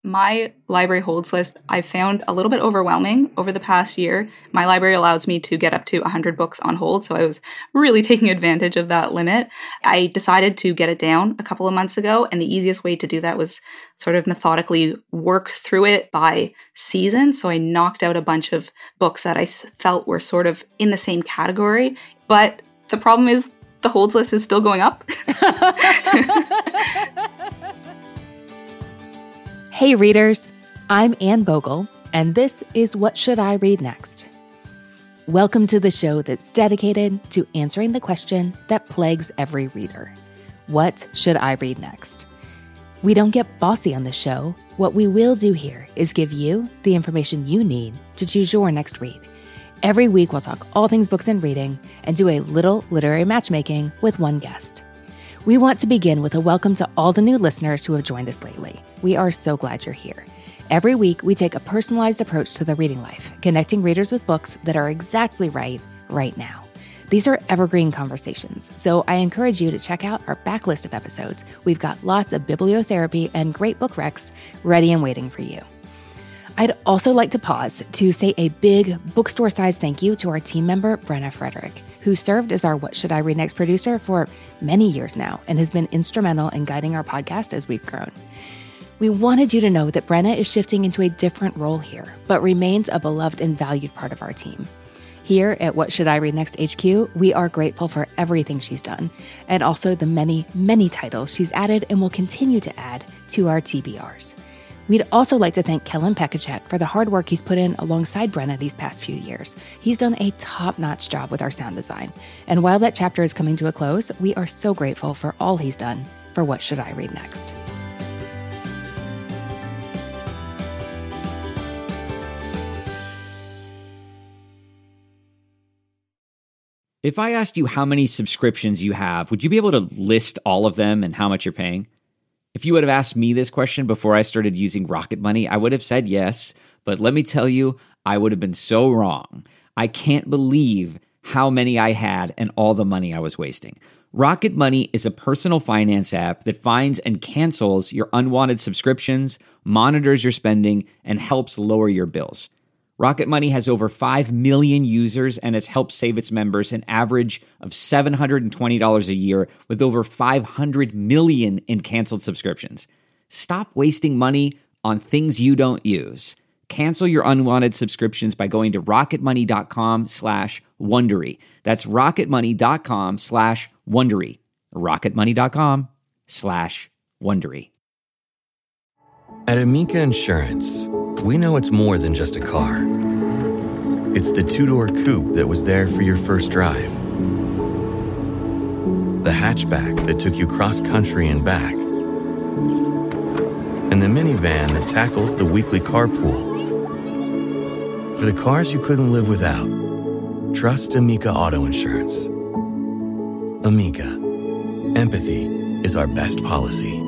My library holds list I found a little bit overwhelming over the past year. My library allows me to get up to 100 books on hold, so I was really taking advantage of that limit. I decided to get it down a couple of months ago, and the easiest way to do that was sort of methodically work through it by season. So I knocked out a bunch of books that I felt were sort of in the same category. But the problem is the holds list is still going up. Hey readers, I'm Anne Bogle, and this is What Should I Read Next? Welcome to the show that's dedicated to answering the question that plagues every reader. What should I read next? We don't get bossy on the show. What we will do here is give you the information you need to choose your next read. Every week we'll talk all things books and reading and do a little literary matchmaking with one guest. We want to begin with a welcome to all the new listeners who have joined us lately. We are so glad you're here. Every week, we take a personalized approach to the reading life, connecting readers with books that are exactly right now. These are evergreen conversations, so I encourage you to check out our backlist of episodes. We've got lots of bibliotherapy and great book recs ready and waiting for you. I'd also like to pause to say a big bookstore-sized thank you to our team member, Brenna Frederick, who served as our What Should I Read Next producer for many years now and has been instrumental in guiding our podcast as we've grown. We wanted you to know that Brenna is shifting into a different role here, but remains a beloved and valued part of our team. Here at What Should I Read Next HQ, we are grateful for everything she's done, and also the many, many titles she's added and will continue to add to our TBRs. We'd also like to thank Kellen Pekacek for the hard work he's put in alongside Brenna these past few years. He's done a top-notch job with our sound design. And while that chapter is coming to a close, we are so grateful for all he's done for What Should I Read Next? If I asked you how many subscriptions you have, would you be able to list all of them and how much you're paying? If you would have asked me this question before I started using Rocket Money, I would have said yes, but let me tell you, I would have been so wrong. I can't believe how many I had and all the money I was wasting. Rocket Money is a personal finance app that finds and cancels your unwanted subscriptions, monitors your spending, and helps lower your bills. Rocket Money has over 5 million users and has helped save its members an average of $720 a year with over 500 million in canceled subscriptions. Stop wasting money on things you don't use. Cancel your unwanted subscriptions by going to rocketmoney.com/Wondery. That's rocketmoney.com/Wondery. rocketmoney.com/Wondery. At Amica Insurance, we know it's more than just a car. It's the two-door coupe that was there for your first drive. The hatchback that took you cross-country and back. And the minivan that tackles the weekly carpool. For the cars you couldn't live without, trust Amica Auto Insurance. Amica. Empathy is our best policy.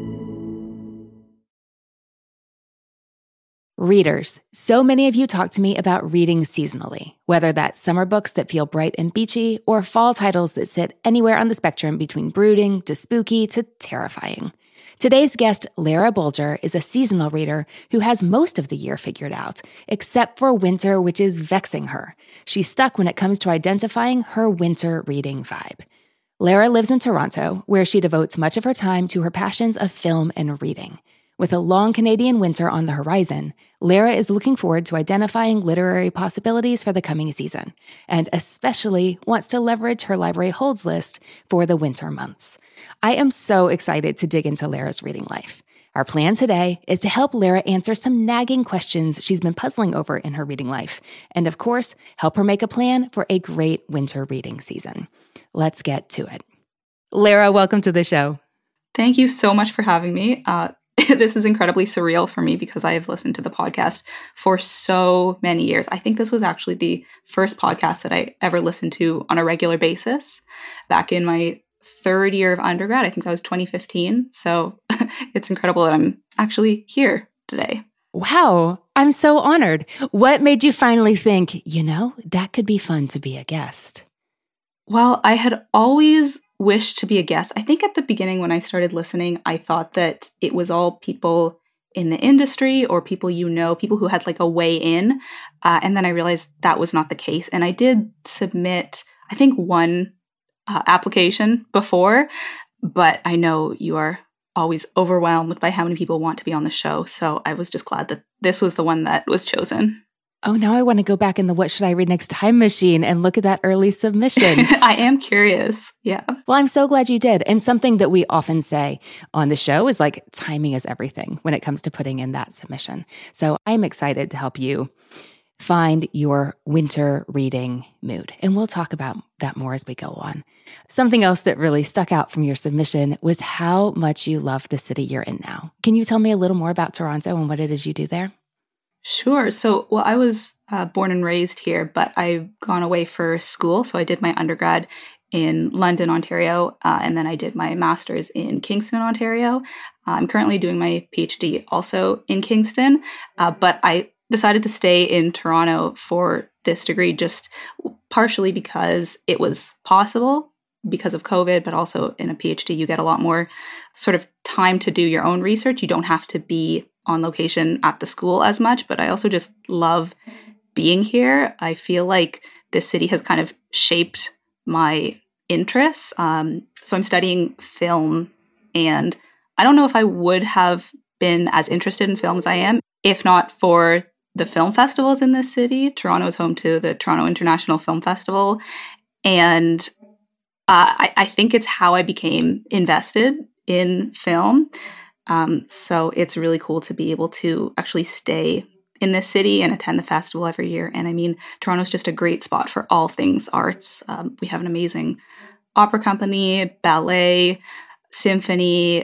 Readers, so many of you talk to me about reading seasonally, whether that's summer books that feel bright and beachy or fall titles that sit anywhere on the spectrum between brooding to spooky to terrifying. Today's guest, Lara Bolger, is a seasonal reader who has most of the year figured out, except for winter, which is vexing her. She's stuck when it comes to identifying her winter reading vibe. Lara lives in Toronto, where she devotes much of her time to her passions of film and reading. With a long Canadian winter on the horizon, Lara is looking forward to identifying literary possibilities for the coming season, and especially wants to leverage her library holds list for the winter months. I am so excited to dig into Lara's reading life. Our plan today is to help Lara answer some nagging questions she's been puzzling over in her reading life, and of course, help her make a plan for a great winter reading season. Let's get to it. Lara, welcome to the show. Thank you so much for having me. This is incredibly surreal for me because I have listened to the podcast for so many years. I think this was actually the first podcast that I ever listened to on a regular basis back in my third year of undergrad. I think that was 2015. So it's incredible that I'm actually here today. Wow, I'm so honored. What made you finally think, that could be fun to be a guest? Well, I had always wished to be a guest. I think at the beginning when I started listening, I thought that it was all people in the industry or people people who had like a way in. And then I realized that was not the case. And I did submit, I think, one application before, but I know you are always overwhelmed by how many people want to be on the show. So I was just glad that this was the one that was chosen. Oh, now I want to go back in the What Should I Read Next time machine and look at that early submission. I am curious. Yeah. Well, I'm so glad you did. And something that we often say on the show is like timing is everything when it comes to putting in that submission. So I'm excited to help you find your winter reading mood. And we'll talk about that more as we go on. Something else that really stuck out from your submission was how much you love the city you're in now. Can you tell me a little more about Toronto and what it is you do there? Sure. So, well, I was born and raised here, but I've gone away for school. So I did my undergrad in London, Ontario, and then I did my master's in Kingston, Ontario. I'm currently doing my PhD also in Kingston, but I decided to stay in Toronto for this degree just partially because it was possible because of COVID, but also in a PhD, you get a lot more sort of time to do your own research. You don't have to be on location at the school as much, but I also just love being here. I feel like this city has kind of shaped my interests. So I'm studying film, and I don't know if I would have been as interested in film as I am if not for the film festivals in this city. Toronto is home to the Toronto International Film Festival, and I think it's how I became invested in film. So it's really cool to be able to actually stay in this city and attend the festival every year. And I mean, Toronto's just a great spot for all things arts. We have an amazing opera company, ballet, symphony,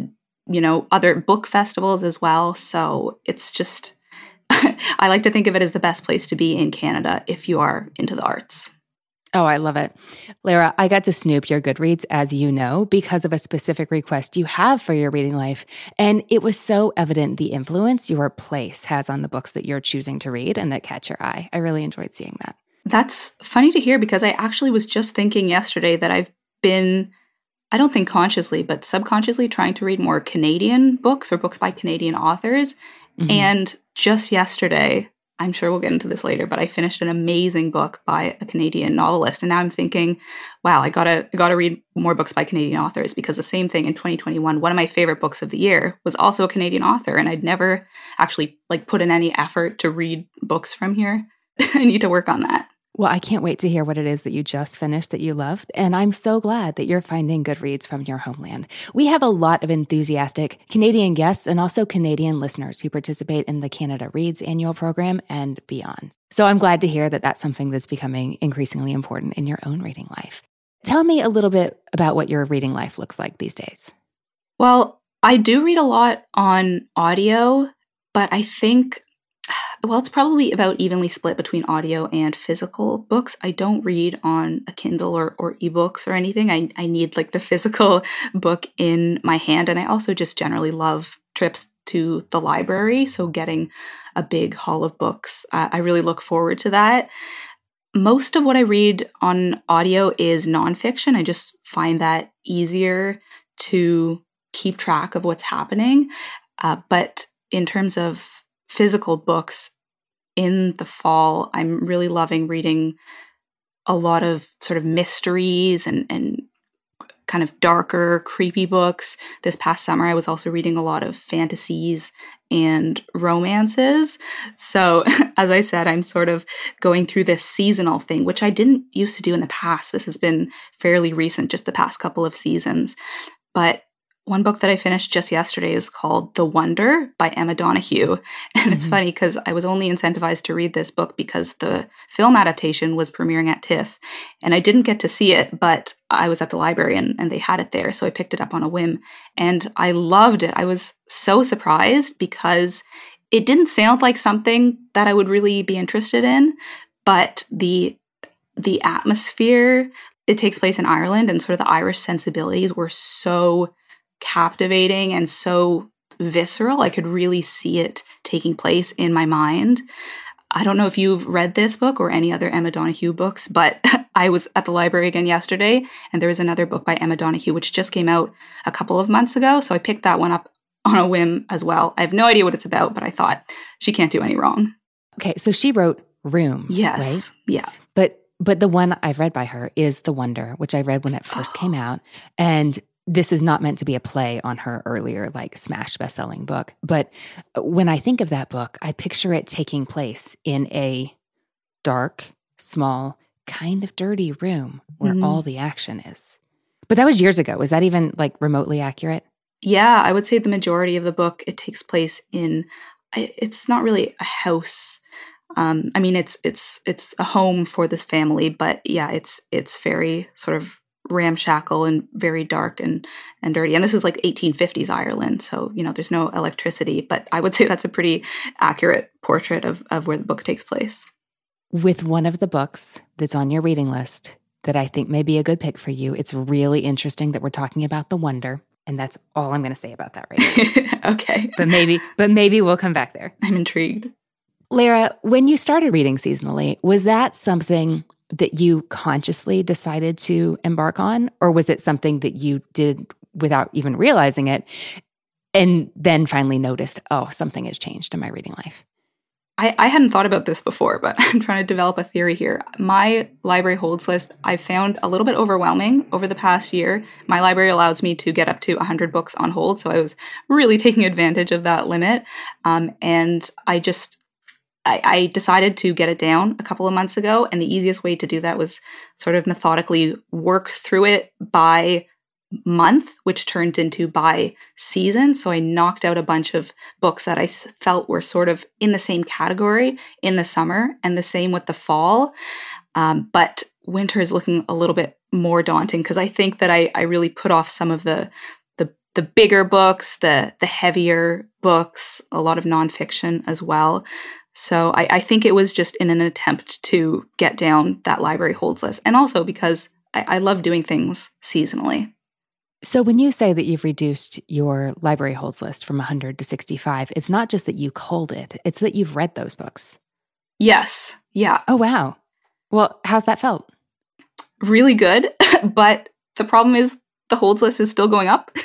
other book festivals as well. So it's just, I like to think of it as the best place to be in Canada if you are into the arts. Oh, I love it. Lara, I got to snoop your Goodreads, as you know, because of a specific request you have for your reading life. And it was so evident the influence your place has on the books that you're choosing to read and that catch your eye. I really enjoyed seeing that. That's funny to hear because I actually was just thinking yesterday that I've been, I don't think consciously, but subconsciously trying to read more Canadian books or books by Canadian authors. Mm-hmm. And just yesterday, I'm sure we'll get into this later, but I finished an amazing book by a Canadian novelist. And now I'm thinking, wow, I gotta read more books by Canadian authors, because the same thing in 2021, one of my favorite books of the year was also a Canadian author. And I'd never actually put in any effort to read books from here. I need to work on that. Well, I can't wait to hear what it is that you just finished that you loved. And I'm so glad that you're finding good reads from your homeland. We have a lot of enthusiastic Canadian guests and also Canadian listeners who participate in the Canada Reads annual program and beyond. So I'm glad to hear that that's something that's becoming increasingly important in your own reading life. Tell me a little bit about what your reading life looks like these days. Well, I do read a lot on audio, but I think it's probably about evenly split between audio and physical books. I don't read on a Kindle or ebooks or anything. I need the physical book in my hand. And I also just generally love trips to the library. So getting a big haul of books, I really look forward to that. Most of what I read on audio is nonfiction. I just find that easier to keep track of what's happening. But in terms of physical books, in the fall, I'm really loving reading a lot of sort of mysteries and kind of darker, creepy books. This past summer, I was also reading a lot of fantasies and romances. So, as I said, I'm sort of going through this seasonal thing, which I didn't used to do in the past. This has been fairly recent, just the past couple of seasons. But one book that I finished just yesterday is called The Wonder by Emma Donoghue. And it's funny because I was only incentivized to read this book because the film adaptation was premiering at TIFF. And I didn't get to see it, but I was at the library and they had it there. So I picked it up on a whim. And I loved it. I was so surprised because it didn't sound like something that I would really be interested in. But the atmosphere, it takes place in Ireland, and sort of the Irish sensibilities were so captivating and so visceral. I could really see it taking place in my mind. I don't know if you've read this book or any other Emma Donoghue books, but I was at the library again yesterday, and there was another book by Emma Donoghue which just came out a couple of months ago. So I picked that one up on a whim as well. I have no idea what it's about, but I thought she can't do any wrong. Okay, so she wrote Room, Yes. right? Yeah. But the one I've read by her is The Wonder, which I read when it first came out. And this is not meant to be a play on her earlier, like, smash bestselling book. But when I think of that book, I picture it taking place in a dark, small, kind of dirty room where all the action is. But that was years ago. Was that even like remotely accurate? Yeah, I would say the majority of the book, it takes place in, it's not really a house. I mean, it's a home for this family, but yeah, it's very sort of ramshackle and very dark and dirty. And this is like 1850s Ireland, so there's no electricity. But I would say that's a pretty accurate portrait of where the book takes place. With one of the books that's on your reading list that I think may be a good pick for you, it's really interesting that we're talking about The Wonder, and that's all I'm going to say about that right now. Okay, but maybe we'll come back there. I'm intrigued. Lara, when you started reading seasonally, was that something that you consciously decided to embark on, or was it something that you did without even realizing it and then finally noticed, oh, something has changed in my reading life? I hadn't thought about this before, but I'm trying to develop a theory here. My library holds list, I found a little bit overwhelming over the past year. My library allows me to get up to 100 books on hold, so I was really taking advantage of that limit. And I decided to get it down a couple of months ago, and the easiest way to do that was sort of methodically work through it by month, which turned into by season. So I knocked out a bunch of books that I felt were sort of in the same category in the summer, and the same with the fall. But winter is looking a little bit more daunting because I think that I really put off some of the bigger books, the heavier books, a lot of nonfiction as well. So I think it was just in an attempt to get down that library holds list. And also because I love doing things seasonally. So when you say that you've reduced your library holds list from 100 to 65, it's not just that you culled it, it's that you've read those books. Yes. Yeah. Oh, wow. Well, how's that felt? Really good. But the problem is the holds list is still going up.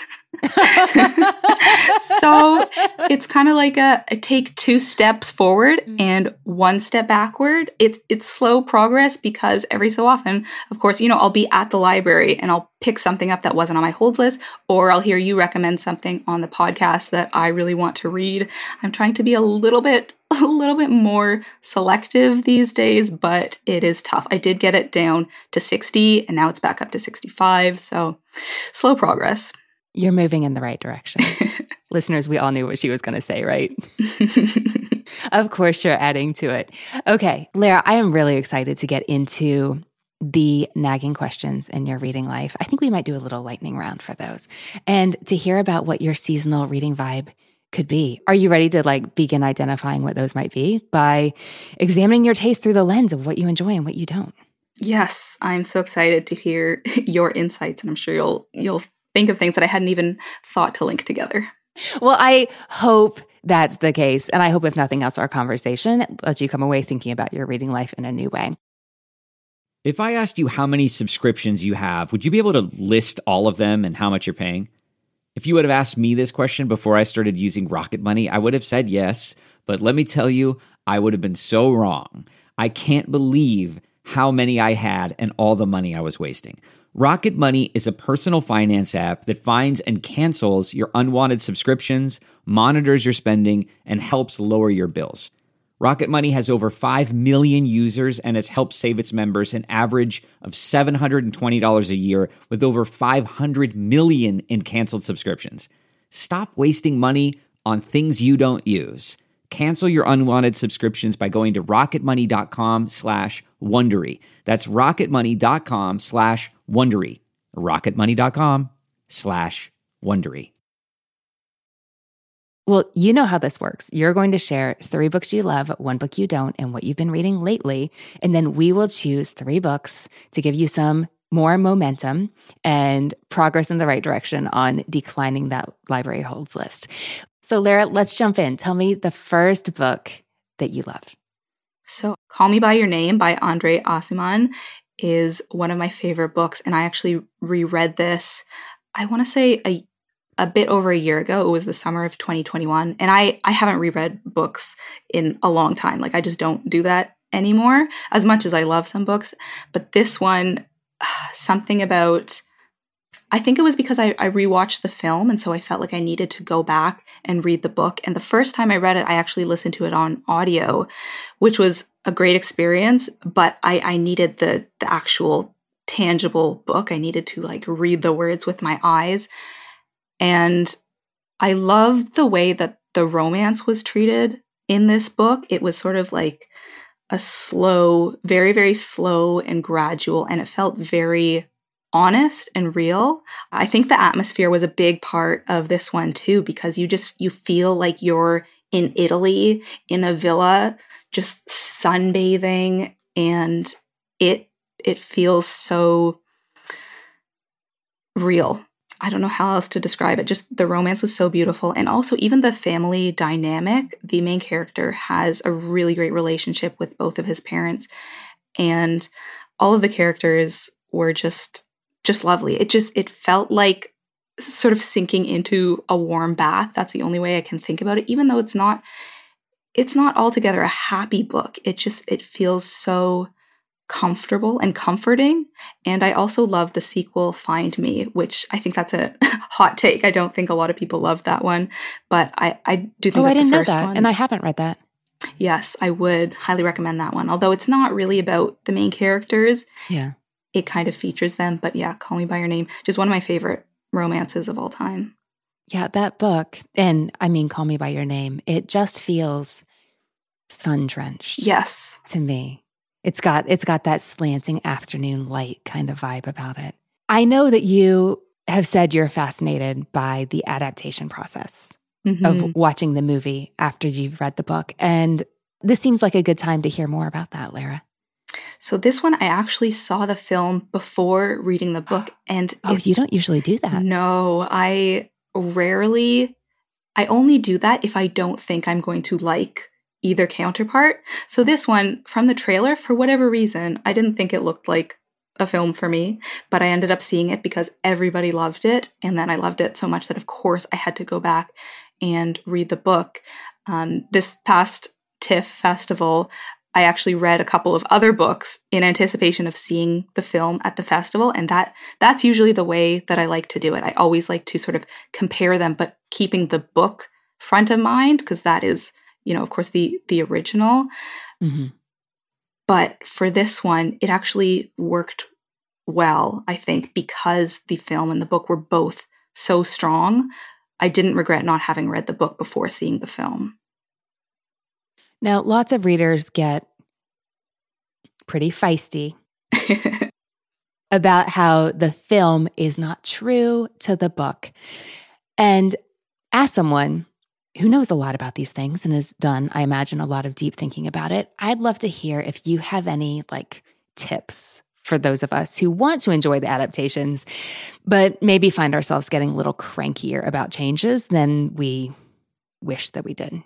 So it's kind of like a take 2 steps forward and 1 step backward. It's slow progress because every so often, of course, I'll be at the library and I'll pick something up that wasn't on my hold list, or I'll hear you recommend something on the podcast that I really want to read. I'm trying to be a little bit more selective these days, but it is tough. I did get it down to 60 and now it's back up to 65. So slow progress. You're moving in the right direction. Listeners, we all knew what she was going to say, right? Of course, you're adding to it. Okay, Lara, I am really excited to get into the nagging questions in your reading life. I think we might do a little lightning round for those, and to hear about what your seasonal reading vibe could be. Are you ready to begin identifying what those might be by examining your taste through the lens of what you enjoy and what you don't? Yes, I'm so excited to hear your insights, and I'm sure you'll think of things that I hadn't even thought to link together. Well, I hope that's the case. And I hope, if nothing else, our conversation lets you come away thinking about your reading life in a new way. If I asked you how many subscriptions you have, would you be able to list all of them and how much you're paying? If you would have asked me this question before I started using Rocket Money, I would have said yes. But let me tell you, I would have been so wrong. I can't believe how many I had and all the money I was wasting. Rocket Money is a personal finance app that finds and cancels your unwanted subscriptions, monitors your spending, and helps lower your bills. Rocket Money has over 5 million users and has helped save its members an average of $720 a year with over 500 million in canceled subscriptions. Stop wasting money on things you don't use. Cancel your unwanted subscriptions by going to rocketmoney.com/Wondery. That's rocketmoney.com/Wondery. rocketmoney.com/Wondery. Well, you know how this works. You're going to share 3 books you love, 1 book you don't, and what you've been reading lately. And then we will choose 3 books to give you some more momentum and progress in the right direction on declining that library holds list. So, Lara, let's jump in. Tell me the first book that you love. So, Call Me By Your Name by André Aciman is one of my favorite books. And I actually reread this, I want to say a bit over a year ago. It was the summer of 2021. And I haven't reread books in a long time. Like, I just don't do that anymore, as much as I love some books. But this one, something about, I think it was because I rewatched the film, and so I felt like I needed to go back and read the book. And the first time I read it, I actually listened to it on audio, which was a great experience, but I needed the actual tangible book. I needed to like read the words with my eyes. And I loved the way that the romance was treated in this book. It was sort of like a slow, very, very slow and gradual, and it felt very honest and real. I think the atmosphere was a big part of this one too, because you feel like you're in Italy in a villa, just sunbathing, and it feels so real. I don't know how else to describe it. Just the romance was so beautiful. And also even the family dynamic, the main character has a really great relationship with both of his parents. And all of the characters were just lovely. It felt like sort of sinking into a warm bath. That's the only way I can think about it. Even though it's not altogether a happy book. It feels so comfortable and comforting. And I also love the sequel, Find Me, which I think that's a hot take. I don't think a lot of people love that one, but I do think I didn't know first that, one, and I haven't read that. Yes, I would highly recommend that one. Although it's not really about the main characters. Yeah. It kind of features them, but yeah, Call Me By Your Name, just one of my favorite romances of all time. Yeah, that book, and I mean Call Me By Your Name, it just feels sun-drenched. Yes. To me. It's got that slanting afternoon light kind of vibe about it. I know that you have said you're fascinated by the adaptation process of watching the movie after you've read the book. And this seems like a good time to hear more about that, Lara. So this one, I actually saw the film before reading the book. And you don't usually do that. No, I only do that if I don't think I'm going to like either counterpart. So this one, from the trailer, for whatever reason, I didn't think it looked like a film for me, but I ended up seeing it because everybody loved it. And then I loved it so much that, of course, I had to go back and read the book. This past TIFF festival, I actually read a couple of other books in anticipation of seeing the film at the festival. And that's usually the way that I like to do it. I always like to sort of compare them, but keeping the book front of mind, because that is, of course, the original. Mm-hmm. But for this one, it actually worked well, I think, because the film and the book were both so strong. I didn't regret not having read the book before seeing the film. Now, lots of readers get pretty feisty about how the film is not true to the book. And as someone who knows a lot about these things and has done, I imagine, a lot of deep thinking about it, I'd love to hear if you have any tips for those of us who want to enjoy the adaptations, but maybe find ourselves getting a little crankier about changes than we wish that we did.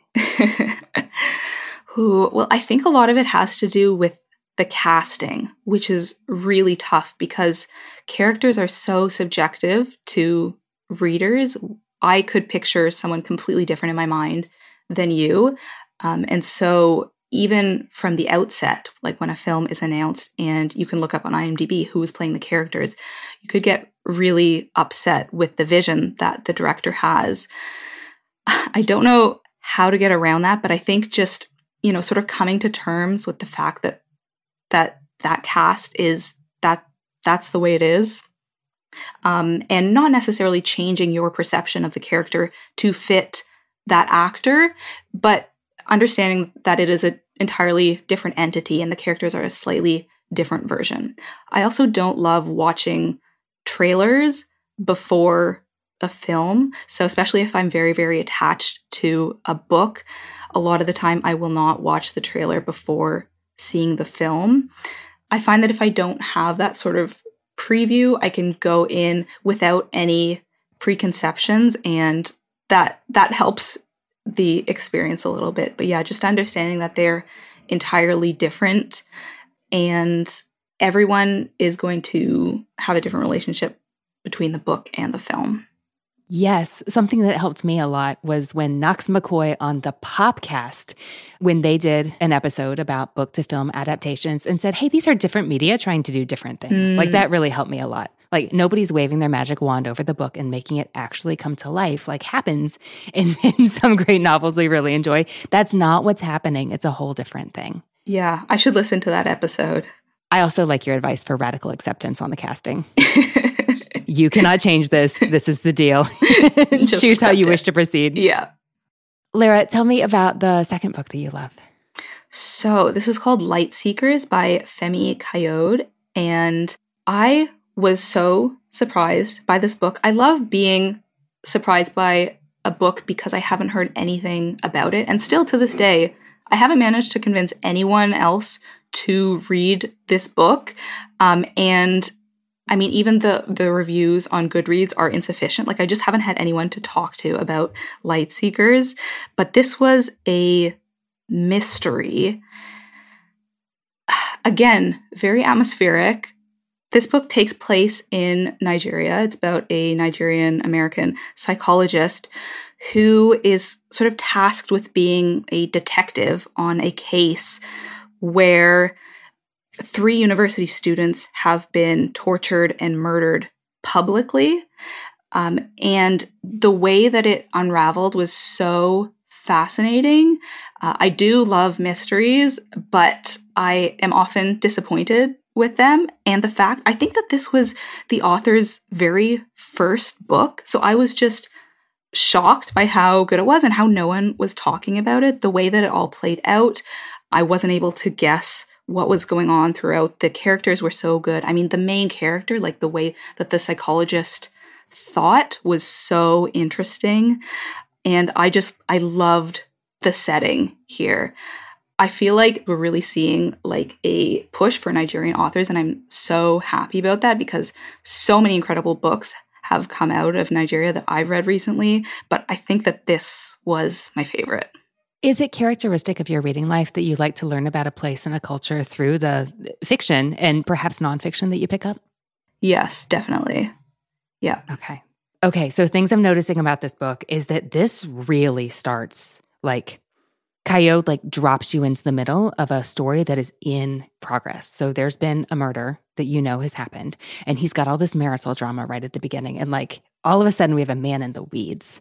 Well, I think a lot of it has to do with the casting, which is really tough because characters are so subjective to readers. I could picture someone completely different in my mind than you. And so even from the outset, like when a film is announced and you can look up on IMDb who is playing the characters, you could get really upset with the vision that the director has. I don't know how to get around that, but I think just, sort of coming to terms with the fact that cast is that's the way it is. And not necessarily changing your perception of the character to fit that actor, but understanding that it is an entirely different entity and the characters are a slightly different version. I also don't love watching trailers before a film. So especially if I'm very, very attached to a book, a lot of the time I will not watch the trailer before seeing the film. I find that if I don't have that sort of preview, I can go in without any preconceptions, and that helps the experience a little bit. But yeah, just understanding that they're entirely different and everyone is going to have a different relationship between the book and the film. Yes. Something that helped me a lot was when Knox McCoy on the Popcast, when they did an episode about book to film adaptations and said, hey, these are different media trying to do different things. Like that really helped me a lot. Like nobody's waving their magic wand over the book and making it actually come to life like happens in some great novels we really enjoy. That's not what's happening. It's a whole different thing. Yeah, I should listen to that episode. I also like your advice for radical acceptance on the casting. You cannot change this. This is the deal. Choose how you wish to proceed. Yeah. Lara, tell me about the second book that you love. So this is called Light Seekers by Femi Kayode. And I was so surprised by this book. I love being surprised by a book because I haven't heard anything about it. And still to this day, I haven't managed to convince anyone else to read this book. And I mean, even the reviews on Goodreads are insufficient. Like, I just haven't had anyone to talk to about Light Seekers. But this was a mystery. Again, very atmospheric. This book takes place in Nigeria. It's about a Nigerian-American psychologist who is sort of tasked with being a detective on a case where 3 university students have been tortured and murdered publicly. And the way that it unraveled was so fascinating. I do love mysteries, but I am often disappointed with them. And I think that this was the author's very first book. So I was just shocked by how good it was and how no one was talking about it. The way that it all played out, I wasn't able to guess what was going on throughout. The characters were so good. I mean, the main character, like the way that the psychologist thought was so interesting. And I loved the setting here. I feel like we're really seeing like a push for Nigerian authors, and I'm so happy about that because so many incredible books have come out of Nigeria that I've read recently, but I think that this was my favorite. Is it characteristic of your reading life that you like to learn about a place and a culture through the fiction and perhaps nonfiction that you pick up? Yes, definitely. Yeah. Okay. So things I'm noticing about this book is that this really starts like Kayode like drops you into the middle of a story that is in progress. So there's been a murder that you know has happened, and he's got all this marital drama right at the beginning. And like all of a sudden we have a man in the weeds.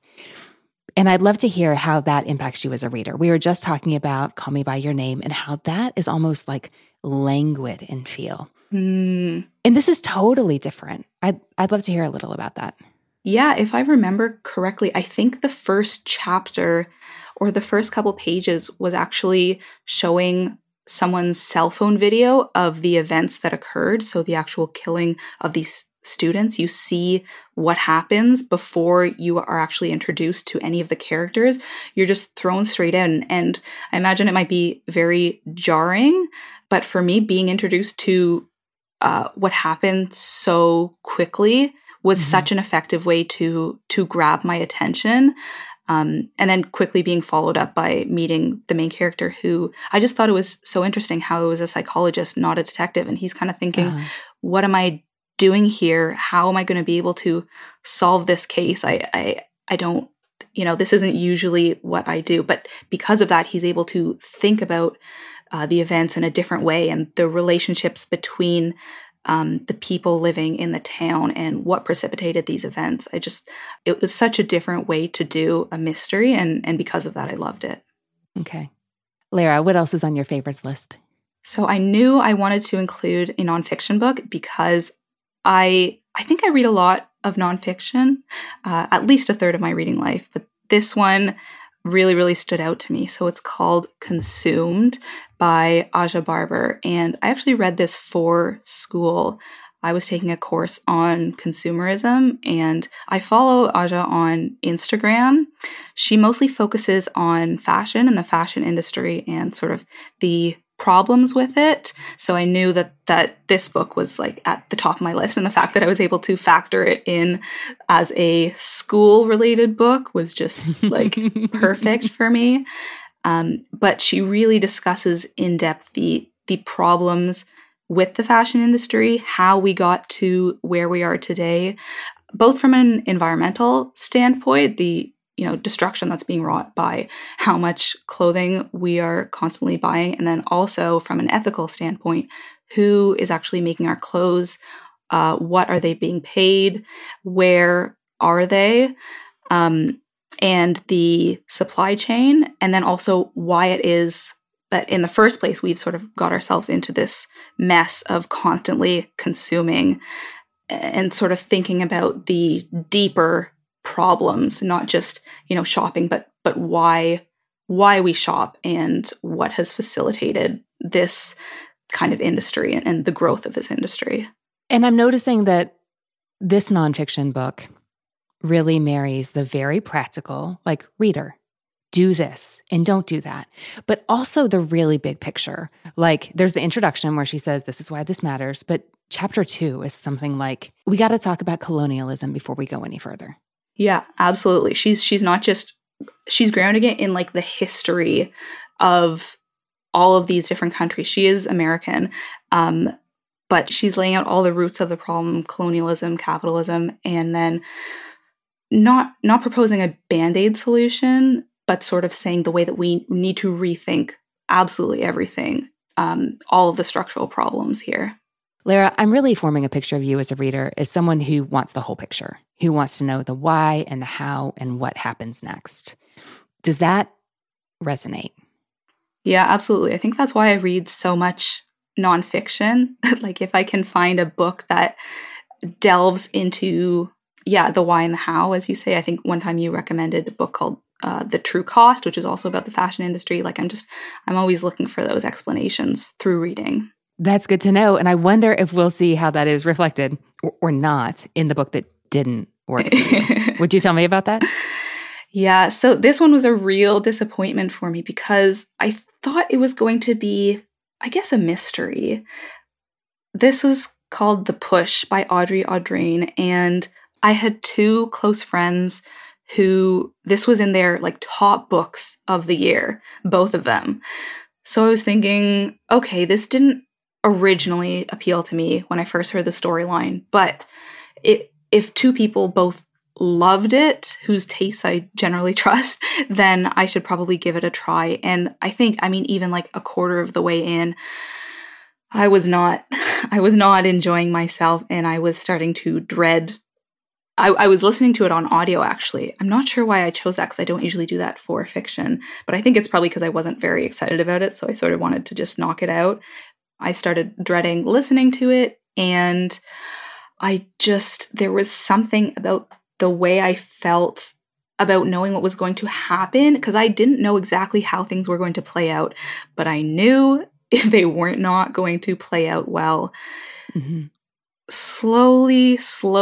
And I'd love to hear how that impacts you as a reader. We were just talking about Call Me By Your Name and how that is almost like languid in feel. And this is totally different. I'd love to hear a little about that. Yeah, if I remember correctly, I think the first chapter or the first couple pages was actually showing someone's cell phone video of the events that occurred. So the actual killing of these students, you see what happens before you are actually introduced to any of the characters. You're just thrown straight in. And I imagine it might be very jarring, but for me, being introduced to what happened so quickly was such an effective way to grab my attention. And then quickly being followed up by meeting the main character, who I just thought it was so interesting how it was a psychologist, not a detective. And he's kind of thinking, what am I doing here? How am I going to be able to solve this case? I don't, this isn't usually what I do. But because of that, he's able to think about the events in a different way and the relationships between the people living in the town and what precipitated these events. It was such a different way to do a mystery. And because of that, I loved it. Okay. Lara, what else is on your favorites list? So I knew I wanted to include a nonfiction book because I think I read a lot of nonfiction, at least a third of my reading life, but this one really, really stood out to me. So it's called Consumed by Aja Barber. And I actually read this for school. I was taking a course on consumerism, and I follow Aja on Instagram. She mostly focuses on fashion and the fashion industry and sort of the problems with it. So I knew that this book was like at the top of my list, and the fact that I was able to factor it in as a school related book was just like perfect for me. But she really discusses in depth the problems with the fashion industry, how we got to where we are today, both from an environmental standpoint, the destruction that's being wrought by how much clothing we are constantly buying, and then also from an ethical standpoint, who is actually making our clothes, what are they being paid, where are they, and the supply chain, and then also why it is that in the first place we've sort of got ourselves into this mess of constantly consuming and sort of thinking about the deeper problems, not just shopping, but why we shop and what has facilitated this kind of industry and the growth of this industry. And I'm noticing that this nonfiction book really marries the very practical, like, reader, do this and don't do that, but also the really big picture. Like, there's the introduction where she says, this is why this matters. But chapter 2 is something like, we got to talk about colonialism before we go any further. Yeah, absolutely. She's not just, she's grounding it in like the history of all of these different countries. She is American, but she's laying out all the roots of the problem, colonialism, capitalism, and then not proposing a Band-Aid solution, but sort of saying the way that we need to rethink absolutely everything, all of the structural problems here. Lara, I'm really forming a picture of you as a reader as someone who wants the whole picture, who wants to know the why and the how and what happens next. Does that resonate? Yeah, absolutely. I think that's why I read so much nonfiction. Like, if I can find a book that delves into, the why and the how, as you say. I think one time you recommended a book called The True Cost, which is also about the fashion industry. Like, I'm always looking for those explanations through reading. That's good to know. And I wonder if we'll see how that is reflected or not in the book that didn't work for you. Would you tell me about that? Yeah, so this one was a real disappointment for me because I thought it was going to be, I guess, a mystery. This was called The Push by Audrey Audrain, and I had 2 close friends who this was in their like top books of the year, both of them. So I was thinking, okay, this didn't originally appeal to me when I first heard the storyline, but if 2 people both loved it, whose tastes I generally trust, then I should probably give it a try. And I think, even like a quarter of the way in, I was not enjoying myself, and I was starting to dread. I was listening to it on audio, actually. I'm not sure why I chose that because I don't usually do that for fiction, but I think it's probably because I wasn't very excited about it, so I sort of wanted to just knock it out. I started dreading listening to it, and there was something about the way I felt about knowing what was going to happen, because I didn't know exactly how things were going to play out, but I knew they weren't not going to play out well. Mm-hmm. Slowly,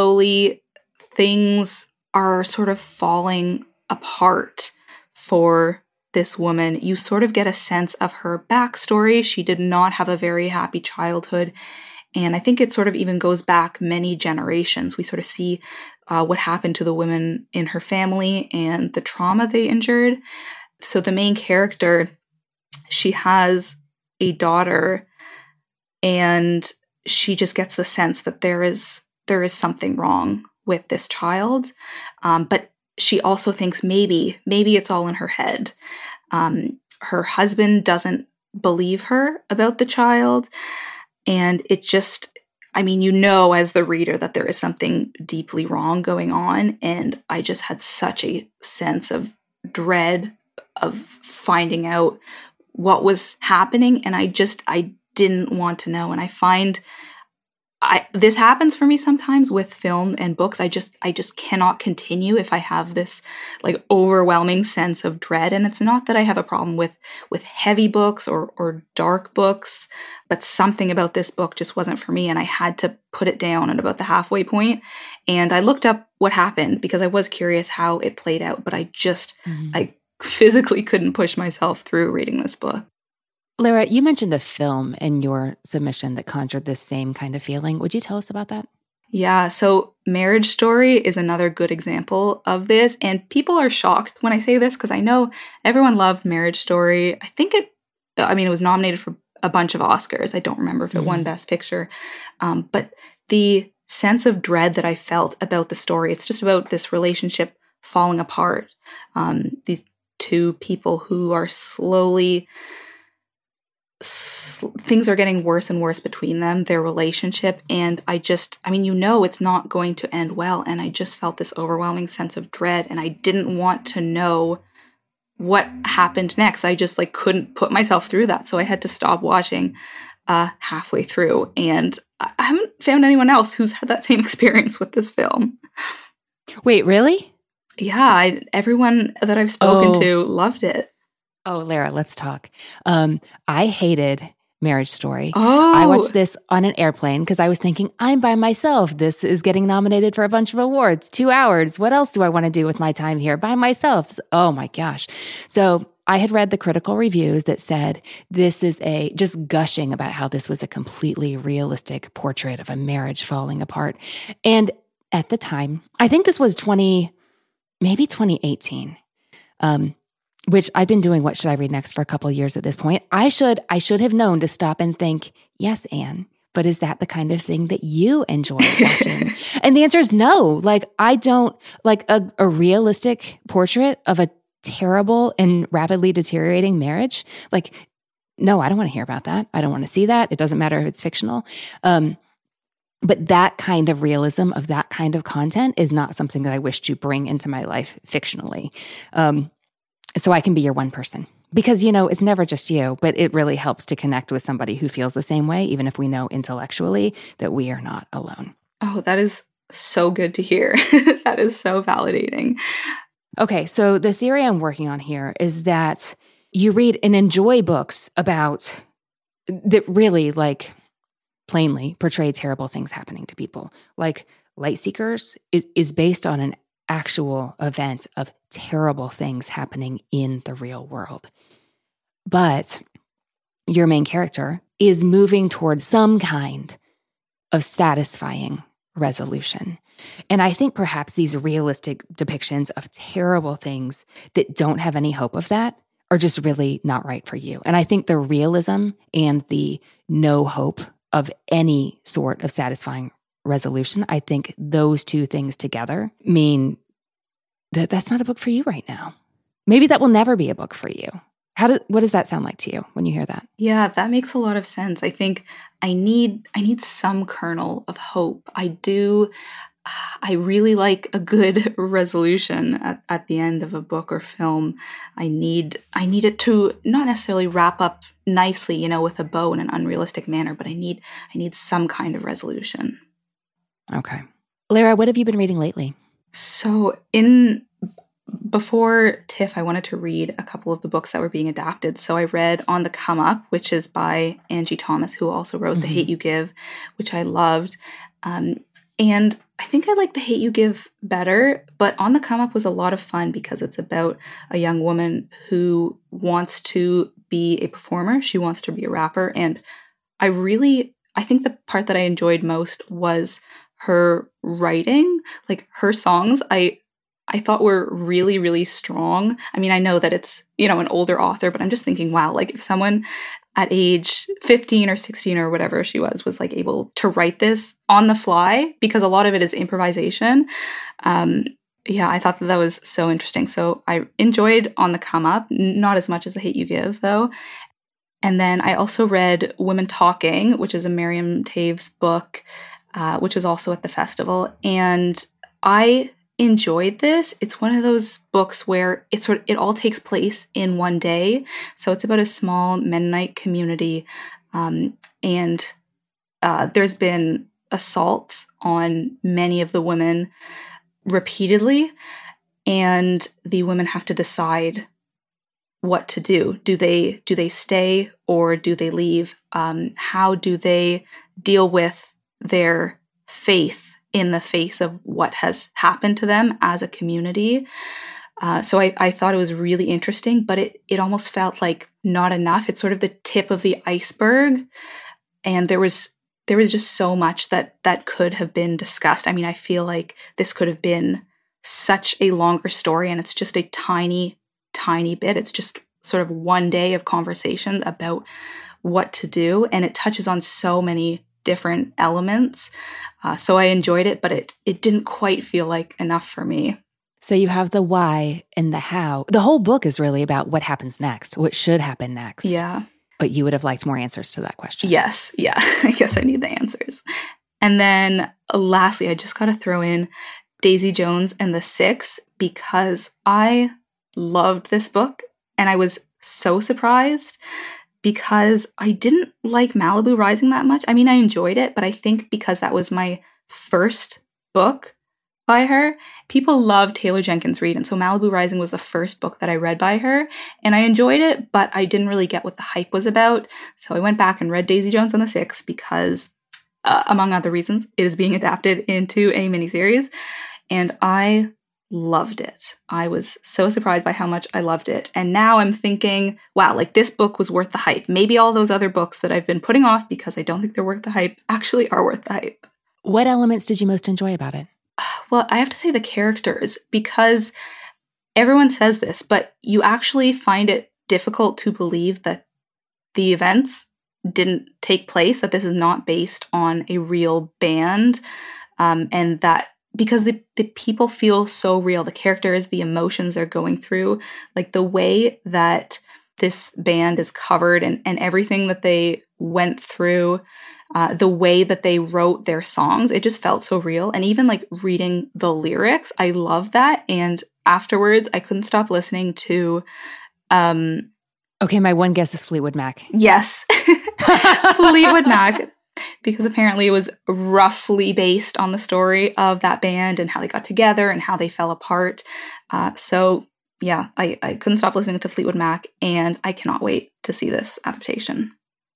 things are sort of falling apart for this woman. You sort of get a sense of her backstory. She did not have a very happy childhood. And I think it sort of even goes back many generations. We sort of see what happened to the women in her family and the trauma they endured. So the main character, she has a daughter, and she just gets the sense that there is something wrong with this child. But she also thinks maybe it's all in her head. Her husband doesn't believe her about the child. And it just, as the reader that there is something deeply wrong going on. And I just had such a sense of dread of finding out what was happening. And I didn't want to know. And I find this happens for me sometimes with film and books. I just cannot continue if I have this like overwhelming sense of dread. And it's not that I have a problem with heavy books or dark books, but something about this book just wasn't for me. And I had to put it down at about the halfway point. And I looked up what happened because I was curious how it played out, but I physically couldn't push myself through reading this book. Lara, you mentioned a film in your submission that conjured this same kind of feeling. Would you tell us about that? Yeah, so Marriage Story is another good example of this. And people are shocked when I say this because I know everyone loved Marriage Story. I think it was nominated for a bunch of Oscars. I don't remember if it won Best Picture. But the sense of dread that I felt about the story. It's just about this relationship falling apart. These two people who are slowly, things are getting worse and worse between them, their relationship. And it's not going to end well. And I just felt this overwhelming sense of dread. And I didn't want to know what happened next. I just couldn't put myself through that. So I had to stop watching halfway through. And I haven't found anyone else who's had that same experience with this film. Wait, really? Yeah, everyone that I've spoken to loved it. Oh, Lara, let's talk. I hated Marriage Story. Oh. I watched this on an airplane because I was thinking, I'm by myself. This is getting nominated for a bunch of awards. 2 hours. What else do I want to do with my time here by myself? Oh my gosh. So I had read the critical reviews that said this is just gushing about how this was a completely realistic portrait of a marriage falling apart. And at the time, I think this was maybe 2018, which I've been doing What Should I Read Next for a couple of years at this point. I should have known to stop and think, yes, Anne, but is that the kind of thing that you enjoy watching? And the answer is no. I don't like a realistic portrait of a terrible and rapidly deteriorating marriage. No, I don't want to hear about that. I don't want to see that. It doesn't matter if it's fictional. But that kind of realism of that kind of content is not something that I wish to bring into my life fictionally. So I can be your one person. Because, it's never just you, but it really helps to connect with somebody who feels the same way, even if we know intellectually that we are not alone. Oh, that is so good to hear. That is so validating. Okay, so the theory I'm working on here is that you read and enjoy books about that really, plainly portray terrible things happening to people. Lightseekers is based on an actual event of terrible things happening in the real world. But your main character is moving towards some kind of satisfying resolution. And I think perhaps these realistic depictions of terrible things that don't have any hope of that are just really not right for you. And I think the realism and the no hope of any sort of satisfying resolution, I think those two things together mean that that's not a book for you right now. Maybe that will never be a book for you. What does that sound like to you when you hear that? Yeah, that makes a lot of sense. I think I need some kernel of hope. I really like a good resolution at the end of a book or film. I need it to not necessarily wrap up nicely, with a bow in an unrealistic manner, but I need some kind of resolution. Okay. Lara, what have you been reading lately? So before TIFF, I wanted to read a couple of the books that were being adapted. So I read On the Come Up, which is by Angie Thomas, who also wrote The Hate U Give, which I loved. And I think I like The Hate U Give better, but On the Come Up was a lot of fun because it's about a young woman who wants to be a performer. She wants to be a rapper. And I think the part that I enjoyed most was her writing. Her songs, I thought were really, really strong. I mean, I know that it's, an older author, but I'm just thinking, wow, if someone at age 15 or 16 or whatever she was able to write this on the fly, because a lot of it is improvisation. I thought that was so interesting. So I enjoyed On the Come Up, not as much as The Hate U Give, though. And then I also read Women Talking, which is a Miriam Toews book, which was also at the festival. And I enjoyed this. It's one of those books where it all takes place in one day. So it's about a small Mennonite community, and there's been assaults on many of the women repeatedly, and the women have to decide what to do. Do they stay or do they leave? How do they deal with their faith in the face of what has happened to them as a community? So I thought it was really interesting, but it almost felt like not enough. It's sort of the tip of the iceberg. And there was just so much that could have been discussed. I mean, I feel like this could have been such a longer story, and it's just a tiny, tiny bit. It's just sort of one day of conversation about what to do. And it touches on so many different elements. So I enjoyed it, but it didn't quite feel like enough for me. So you have the why and the how. The whole book is really about what happens next, what should happen next. Yeah. But you would have liked more answers to that question. Yes. Yeah. I guess I need the answers. And then lastly, I just got to throw in Daisy Jones and the Six because I loved this book and I was so surprised because I didn't like Malibu Rising that much. I mean, I enjoyed it, but I think because that was my first book by her, people love Taylor Jenkins Reid. And so Malibu Rising was the first book that I read by her. And I enjoyed it, but I didn't really get what the hype was about. So I went back and read Daisy Jones and the Six because, among other reasons, it is being adapted into a miniseries. And I loved it. I was so surprised by how much I loved it. And now I'm thinking, wow, like this book was worth the hype. Maybe all those other books that I've been putting off because I don't think they're worth the hype actually are worth the hype. What elements did you most enjoy about it? Well, I have to say the characters, because everyone says this, but you actually find it difficult to believe that the events didn't take place, that this is not based on a real band, and that because the people feel so real, the characters, the emotions they're going through, like the way that this band is covered and everything that they went through, the way that they wrote their songs, it just felt so real. And even like reading the lyrics, I love that. And afterwards, I couldn't stop listening to... Okay, my one guess is Fleetwood Mac. Yes. Fleetwood Mac, because apparently it was roughly based on the story of that band and how they got together and how they fell apart. So yeah, I couldn't stop listening to Fleetwood Mac, and I cannot wait to see this adaptation.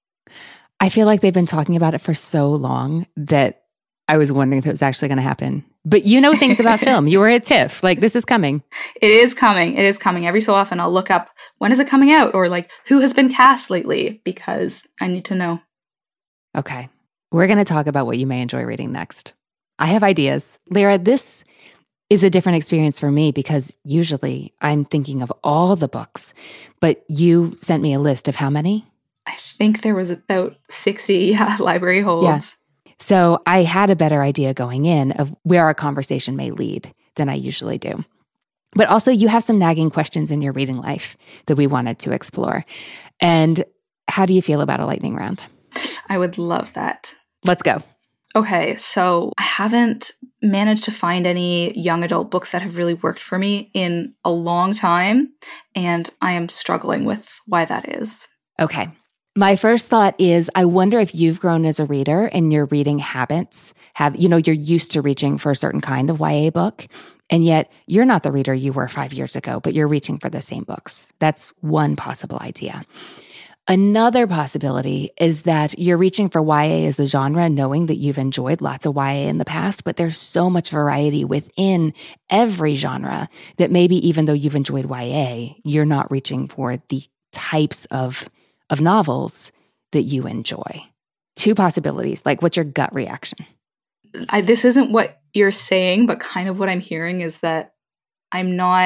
I feel like they've been talking about it for so long that I was wondering if it was actually going to happen. But you know things about film. You were at TIFF. Like, this is coming. It is coming. It is coming. Every so often I'll look up, when is it coming out? Or like, who has been cast lately? Because I need to know. Okay. We're going to talk about what you may enjoy reading next. I have ideas. Lyra, this is a different experience for me because usually I'm thinking of all the books, but you sent me a list of how many? I think there was about 60 library holds. Yeah. So I had a better idea going in of where our conversation may lead than I usually do. But also you have some nagging questions in your reading life that we wanted to explore. And how do you feel about a lightning round? I would love that. Let's go. Okay, so I haven't managed to find any young adult books that have really worked for me in a long time, and I am struggling with why that is. Okay. My first thought is, I wonder if you've grown as a reader and your reading habits you're used to reaching for a certain kind of YA book, and yet you're not the reader you were 5 years ago, but you're reaching for the same books. That's one possible idea. Another possibility is that you're reaching for YA as a genre, knowing that you've enjoyed lots of YA in the past, but there's so much variety within every genre that maybe even though you've enjoyed YA, you're not reaching for the types of novels that you enjoy. Two possibilities. Like, what's your gut reaction? This isn't what you're saying, but kind of what I'm hearing is that I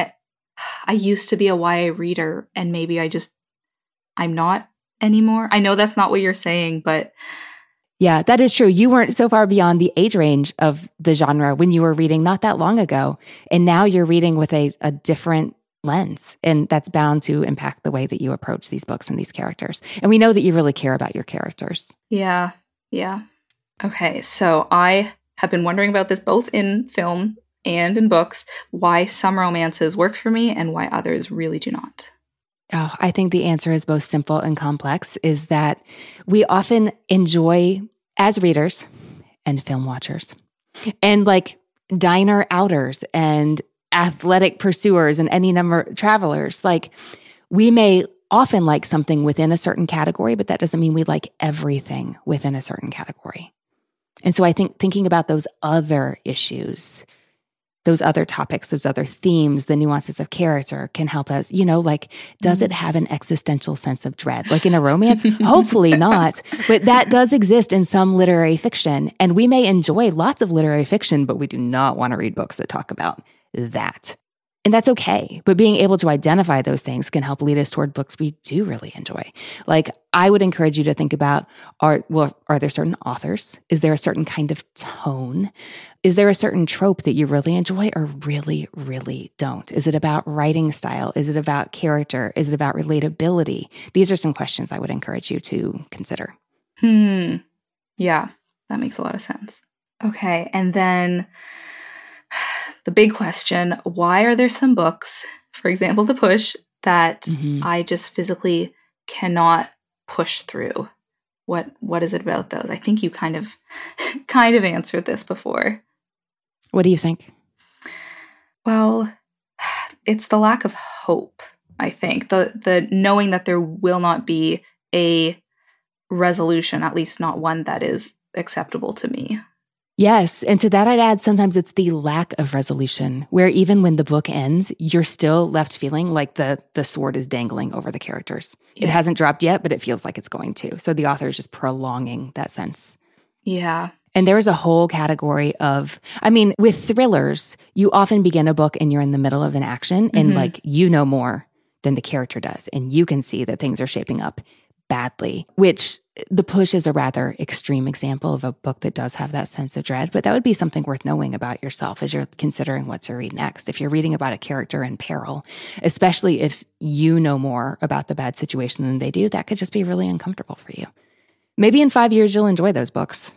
used to be a YA reader and maybe I'm not anymore. I know that's not what you're saying, but... Yeah, that is true. You weren't so far beyond the age range of the genre when you were reading not that long ago. And now you're reading with a different lens. And that's bound to impact the way that you approach these books and these characters. And we know that you really care about your characters. Yeah. Okay, so I have been wondering about this both in film and in books, why some romances work for me and why others really do not. Oh, I think the answer is both simple and complex, is that we often enjoy, as readers and film watchers, and like diner outers and athletic pursuers and any number of travelers, like we may often like something within a certain category, but that doesn't mean we like everything within a certain category. And so I think thinking about those other issues, those other topics, those other themes, the nuances of character can help us, does it have an existential sense of dread? Like in a romance? Hopefully not, but that does exist in some literary fiction. And we may enjoy lots of literary fiction, but we do not want to read books that talk about that. And that's okay. But being able to identify those things can help lead us toward books we do really enjoy. Like, I would encourage you to think about, are there certain authors? Is there a certain kind of tone? Is there a certain trope that you really enjoy or really, really don't? Is it about writing style? Is it about character? Is it about relatability? These are some questions I would encourage you to consider. Yeah, that makes a lot of sense. Okay, and then the big question, why are there some books, for example, The Push, that I just physically cannot push through? What is it about those? I think you kind of answered this before. What do you think? Well, it's the lack of hope, I think. The knowing that there will not be a resolution, at least not one that is acceptable to me. Yes. And to that, I'd add sometimes it's the lack of resolution, where even when the book ends, you're still left feeling like the sword is dangling over the characters. Yeah. It hasn't dropped yet, but it feels like it's going to. So the author is just prolonging that sense. Yeah. And there is a whole category of, with thrillers, you often begin a book and you're in the middle of an action and you know more than the character does. And you can see that things are shaping up badly, which The Push is a rather extreme example of a book that does have that sense of dread, but that would be something worth knowing about yourself as you're considering what to read next. If you're reading about a character in peril, especially if you know more about the bad situation than they do, that could just be really uncomfortable for you. Maybe in 5 years, you'll enjoy those books.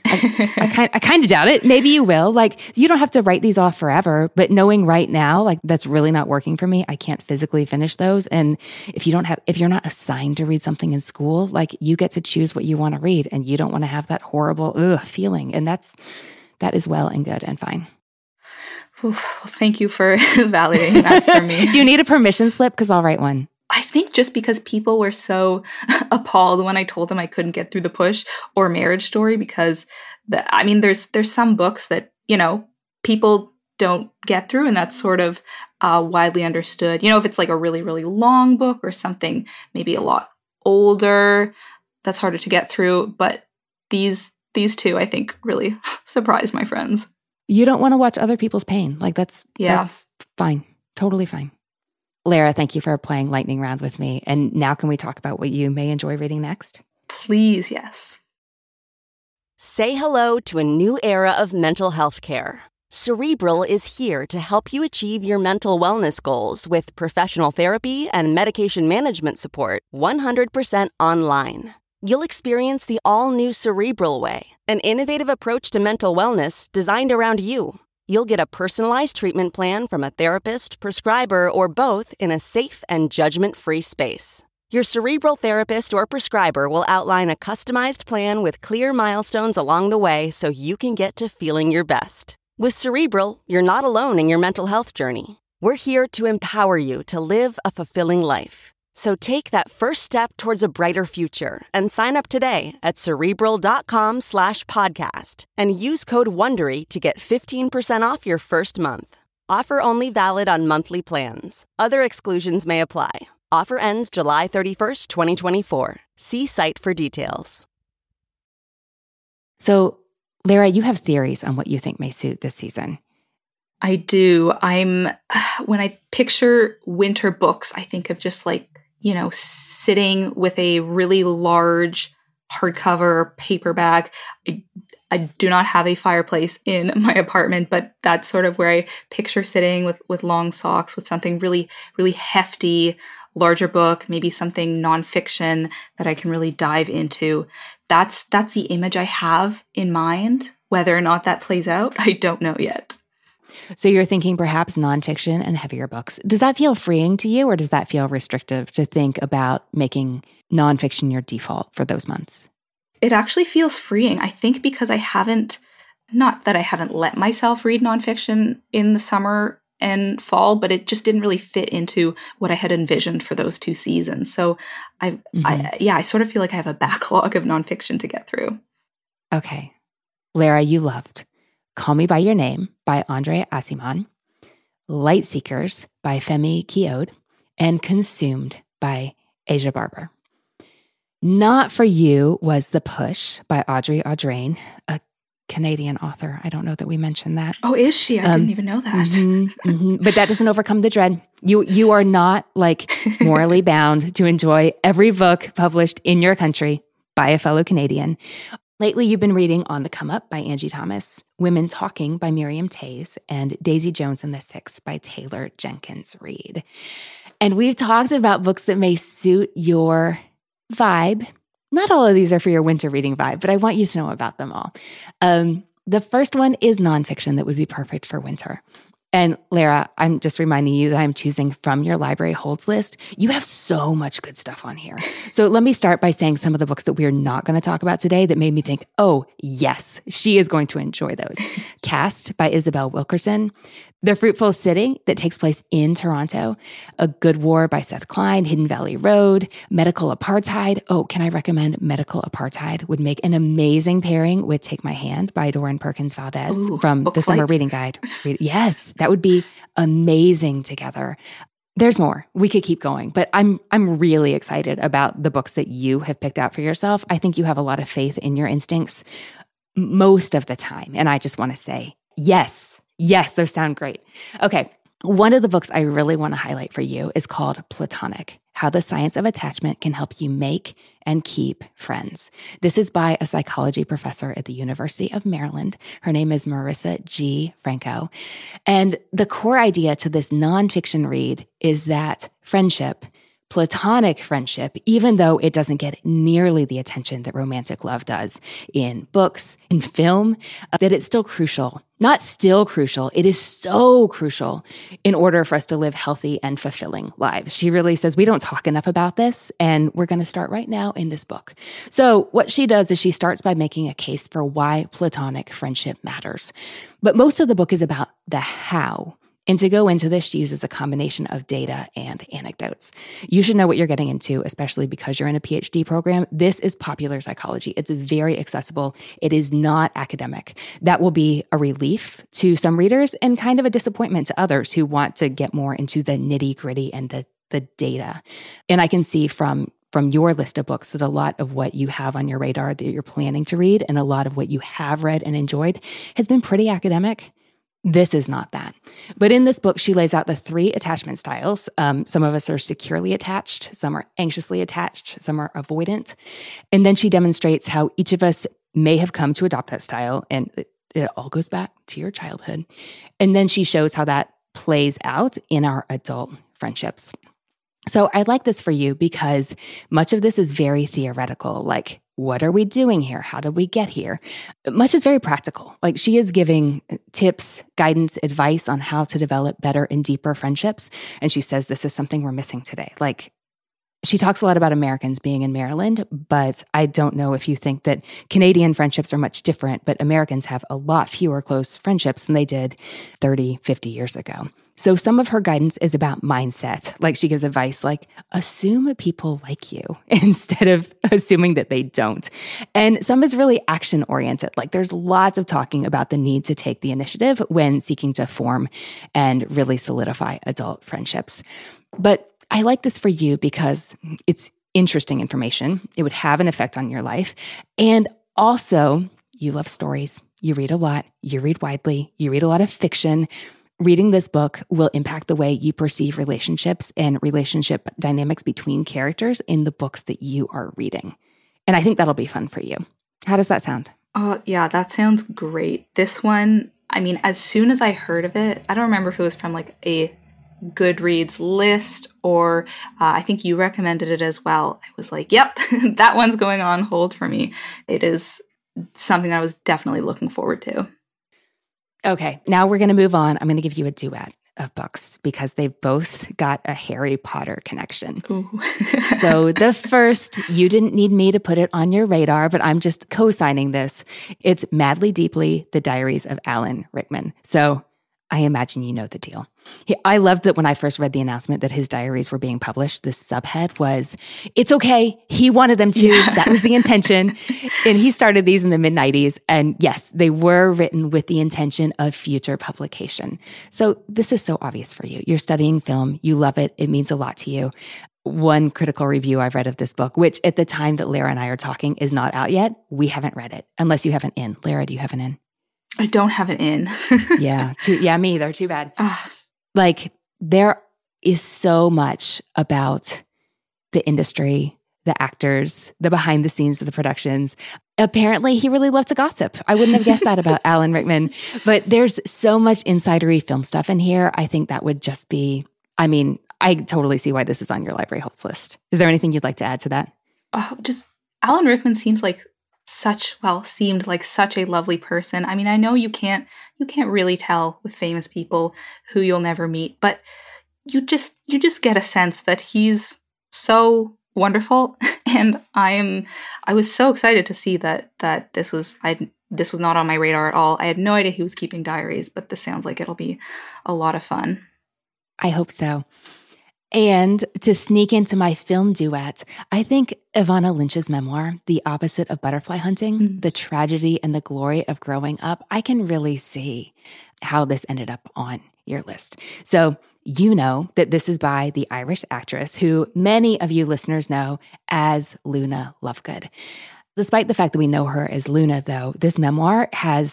I kind of doubt it. Maybe you will. Like, you don't have to write these off forever, but knowing right now, like, that's really not working for me. I can't physically finish those. And if you're not assigned to read something in school, like, you get to choose what you want to read, and you don't want to have that horrible feeling. And that is well and good and fine. Well, thank you for validating that for me. Do you need a permission slip? Because I'll write one. I think just because people were so appalled when I told them I couldn't get through The Push or Marriage Story, because there's some books that, people don't get through, and that's sort of widely understood. If it's like a really, really long book or something maybe a lot older, that's harder to get through. But these two, I think, really surprised my friends. You don't want to watch other people's pain. Like, that's fine. Totally fine. Lara, thank you for playing lightning round with me. And now can we talk about what you may enjoy reading next? Please, yes. Say hello to a new era of mental health care. Cerebral is here to help you achieve your mental wellness goals with professional therapy and medication management support 100% online. You'll experience the all-new Cerebral Way, an innovative approach to mental wellness designed around you. You'll get a personalized treatment plan from a therapist, prescriber, or both in a safe and judgment-free space. Your Cerebral therapist or prescriber will outline a customized plan with clear milestones along the way so you can get to feeling your best. With Cerebral, you're not alone in your mental health journey. We're here to empower you to live a fulfilling life. So take that first step towards a brighter future and sign up today at Cerebral.com/podcast and use code WONDERY to get 15% off your first month. Offer only valid on monthly plans. Other exclusions may apply. Offer ends July 31st, 2024. See site for details. So, Lara, you have theories on what you think may suit this season. I do. When I picture winter books, I think of just like, sitting with a really large hardcover paperback. I do not have a fireplace in my apartment, but that's sort of where I picture sitting with long socks, with something really, really hefty, larger book, maybe something nonfiction that I can really dive into. That's the image I have in mind. Whether or not that plays out, I don't know yet. So you're thinking perhaps nonfiction and heavier books. Does that feel freeing to you, or does that feel restrictive to think about making nonfiction your default for those months? It actually feels freeing. I think because not that I haven't let myself read nonfiction in the summer and fall, but it just didn't really fit into what I had envisioned for those two seasons. So I sort of feel like I have a backlog of nonfiction to get through. Okay. Lara, you loved Call Me By Your Name by Andre Aciman, Light Seekers by Femi Kiod, and Consumed by Asia Barber. Not for you was The Push by Audrey Audrain, a Canadian author. I don't know that we mentioned that. Oh, is she? I didn't even know that. But that doesn't overcome the dread. You are not like morally bound to enjoy every book published in your country by a fellow Canadian. Lately, you've been reading On the Come Up by Angie Thomas, Women Talking by Miriam Tays, and Daisy Jones and the Six by Taylor Jenkins Reid. And we've talked about books that may suit your vibe. Not all of these are for your winter reading vibe, but I want you to know about them all. The first one is nonfiction that would be perfect for winter. And Lara, I'm just reminding you that I'm choosing from your library holds list. You have so much good stuff on here. So let me start by saying some of the books that we're not going to talk about today that made me think, oh, yes, she is going to enjoy those. Cast by Isabel Wilkerson. The Fruitful City that takes place in Toronto. A Good War by Seth Klein. Hidden Valley Road. Medical Apartheid. Oh, can I recommend Medical Apartheid? Would make an amazing pairing with Take My Hand by Doran Perkins Valdez from the Summer Reading Guide. Yes, that would be amazing together. There's more. We could keep going, but I'm really excited about the books that you have picked out for yourself. I think you have a lot of faith in your instincts most of the time. And I just want to say, yes, those sound great. Okay. One of the books I really want to highlight for you is called Platonic: How the Science of Attachment Can Help You Make and Keep Friends. This is by a psychology professor at the University of Maryland. Her name is Marissa G. Franco. And the core idea to this nonfiction read is that friendship, platonic friendship, even though it doesn't get nearly the attention that romantic love does in books, in film, that it's still crucial. Not still crucial, it is so crucial in order for us to live healthy and fulfilling lives. She really says we don't talk enough about this, and we're going to start right now in this book. So what she does is she starts by making a case for why platonic friendship matters. But most of the book is about the how. And to go into this, she uses a combination of data and anecdotes. You should know what you're getting into, especially because you're in a PhD program. This is popular psychology. It's very accessible. It is not academic. That will be a relief to some readers and kind of a disappointment to others who want to get more into the nitty-gritty and the data. And I can see from your list of books that a lot of what you have on your radar that you're planning to read and a lot of what you have read and enjoyed has been pretty academic. This is not that. But in this book, she lays out the 3 attachment styles. Some of us are securely attached, some are anxiously attached, some are avoidant. And then she demonstrates how each of us may have come to adopt that style, and it all goes back to your childhood. And then she shows how that plays out in our adult friendships. So I like this for you because much of this is very theoretical, like, what are we doing here? How did we get here? Much is very practical. Like, she is giving tips, guidance, advice on how to develop better and deeper friendships. And she says this is something we're missing today. Like, she talks a lot about Americans being in Maryland, but I don't know if you think that Canadian friendships are much different, but Americans have a lot fewer close friendships than they did 30, 50 years ago. So some of her guidance is about mindset. Like, she gives advice like, assume people like you instead of assuming that they don't. And some is really action oriented. Like, there's lots of talking about the need to take the initiative when seeking to form and really solidify adult friendships. But I like this for you because it's interesting information. It would have an effect on your life. And also, you love stories. You read a lot. You read widely. You read a lot of fiction. Reading this book will impact the way you perceive relationships and relationship dynamics between characters in the books that you are reading. And I think that'll be fun for you. How does that sound? Oh, yeah, that sounds great. This one, I mean, as soon as I heard of it, I don't remember if it was from like a Goodreads list or I think you recommended it as well. I was like, yep, that one's going on hold for me. It is something that I was definitely looking forward to. Okay, now we're going to move on. I'm going to give you a duet of books because they both got a Harry Potter connection. So the first, you didn't need me to put it on your radar, but I'm just co-signing this. It's Madly Deeply, The Diaries of Alan Rickman. So I imagine you know the deal. I loved that when I first read the announcement that his diaries were being published, the subhead was, it's okay, he wanted them to, that was the intention. And he started these in the mid-90s. And yes, they were written with the intention of future publication. So this is so obvious for you. You're studying film, you love it, it means a lot to you. one critical review I've read of this book, which at the time that Lara and I are talking is not out yet. We haven't read it, unless you have an in. Lara, do you have an in? I don't have an in. Yeah, me either. Too bad. Like, there is so much about the industry, the actors, the behind the scenes of the productions. Apparently, he really loved to gossip. I wouldn't have guessed that about Alan Rickman. But there's so much insidery film stuff in here. I think that would just be, I mean, I totally see why this is on your library holds list. Is there anything you'd like to add to that? Just Alan Rickman seemed like such a lovely person. I mean, I know you can't really tell with famous people who you'll never meet, but you just get a sense that he's so wonderful. And I was so excited to see that this was not on my radar at all. I had no idea he was keeping diaries, but this sounds like it'll be a lot of fun. I hope so. And to sneak into my film duet, I think Evanna Lynch's memoir, The Opposite of Butterfly Hunting, the tragedy and the glory of growing up, I can really see how this ended up on your list. So you know that this is by the Irish actress who many of you listeners know as Luna Lovegood. Despite the fact that we know her as Luna, though, this memoir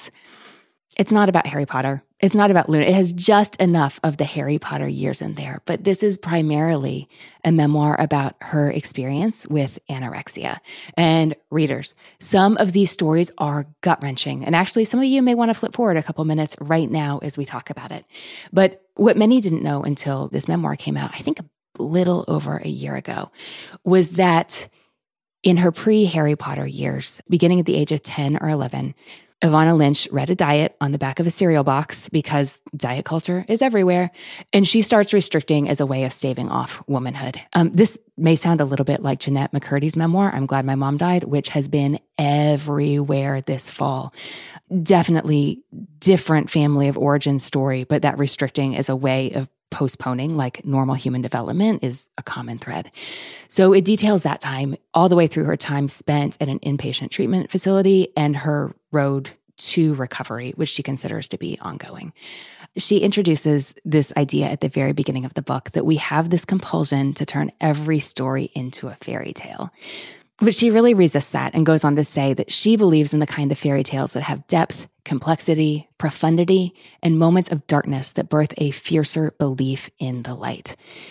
it's not about Harry Potter. It's not about Luna. It has just enough of the Harry Potter years in there. But this is primarily a memoir about her experience with anorexia. And readers, some of these stories are gut-wrenching. And actually, some of you may want to flip forward a couple minutes right now as we talk about it. But what many didn't know until this memoir came out, I think a little over a year ago, was that in her pre-Harry Potter years, beginning at the age of 10 or 11, Evanna Lynch read a diet on the back of a cereal box because diet culture is everywhere, and she starts restricting as a way of staving off womanhood. This may sound a little bit like Jeanette McCurdy's memoir, I'm Glad My Mom Died, which has been everywhere this fall. Definitely different family of origin story, but that restricting as a way of postponing like normal human development is a common thread. So it details that time all the way through her time spent at an inpatient treatment facility and her road to recovery, which she considers to be ongoing. She introduces this idea at the very beginning of the book that we have this compulsion to turn every story into a fairy tale. But she really resists that and goes on to say that she believes in the kind of fairy tales that have depth, complexity, profundity, and moments of darkness that birth a fiercer belief in the light.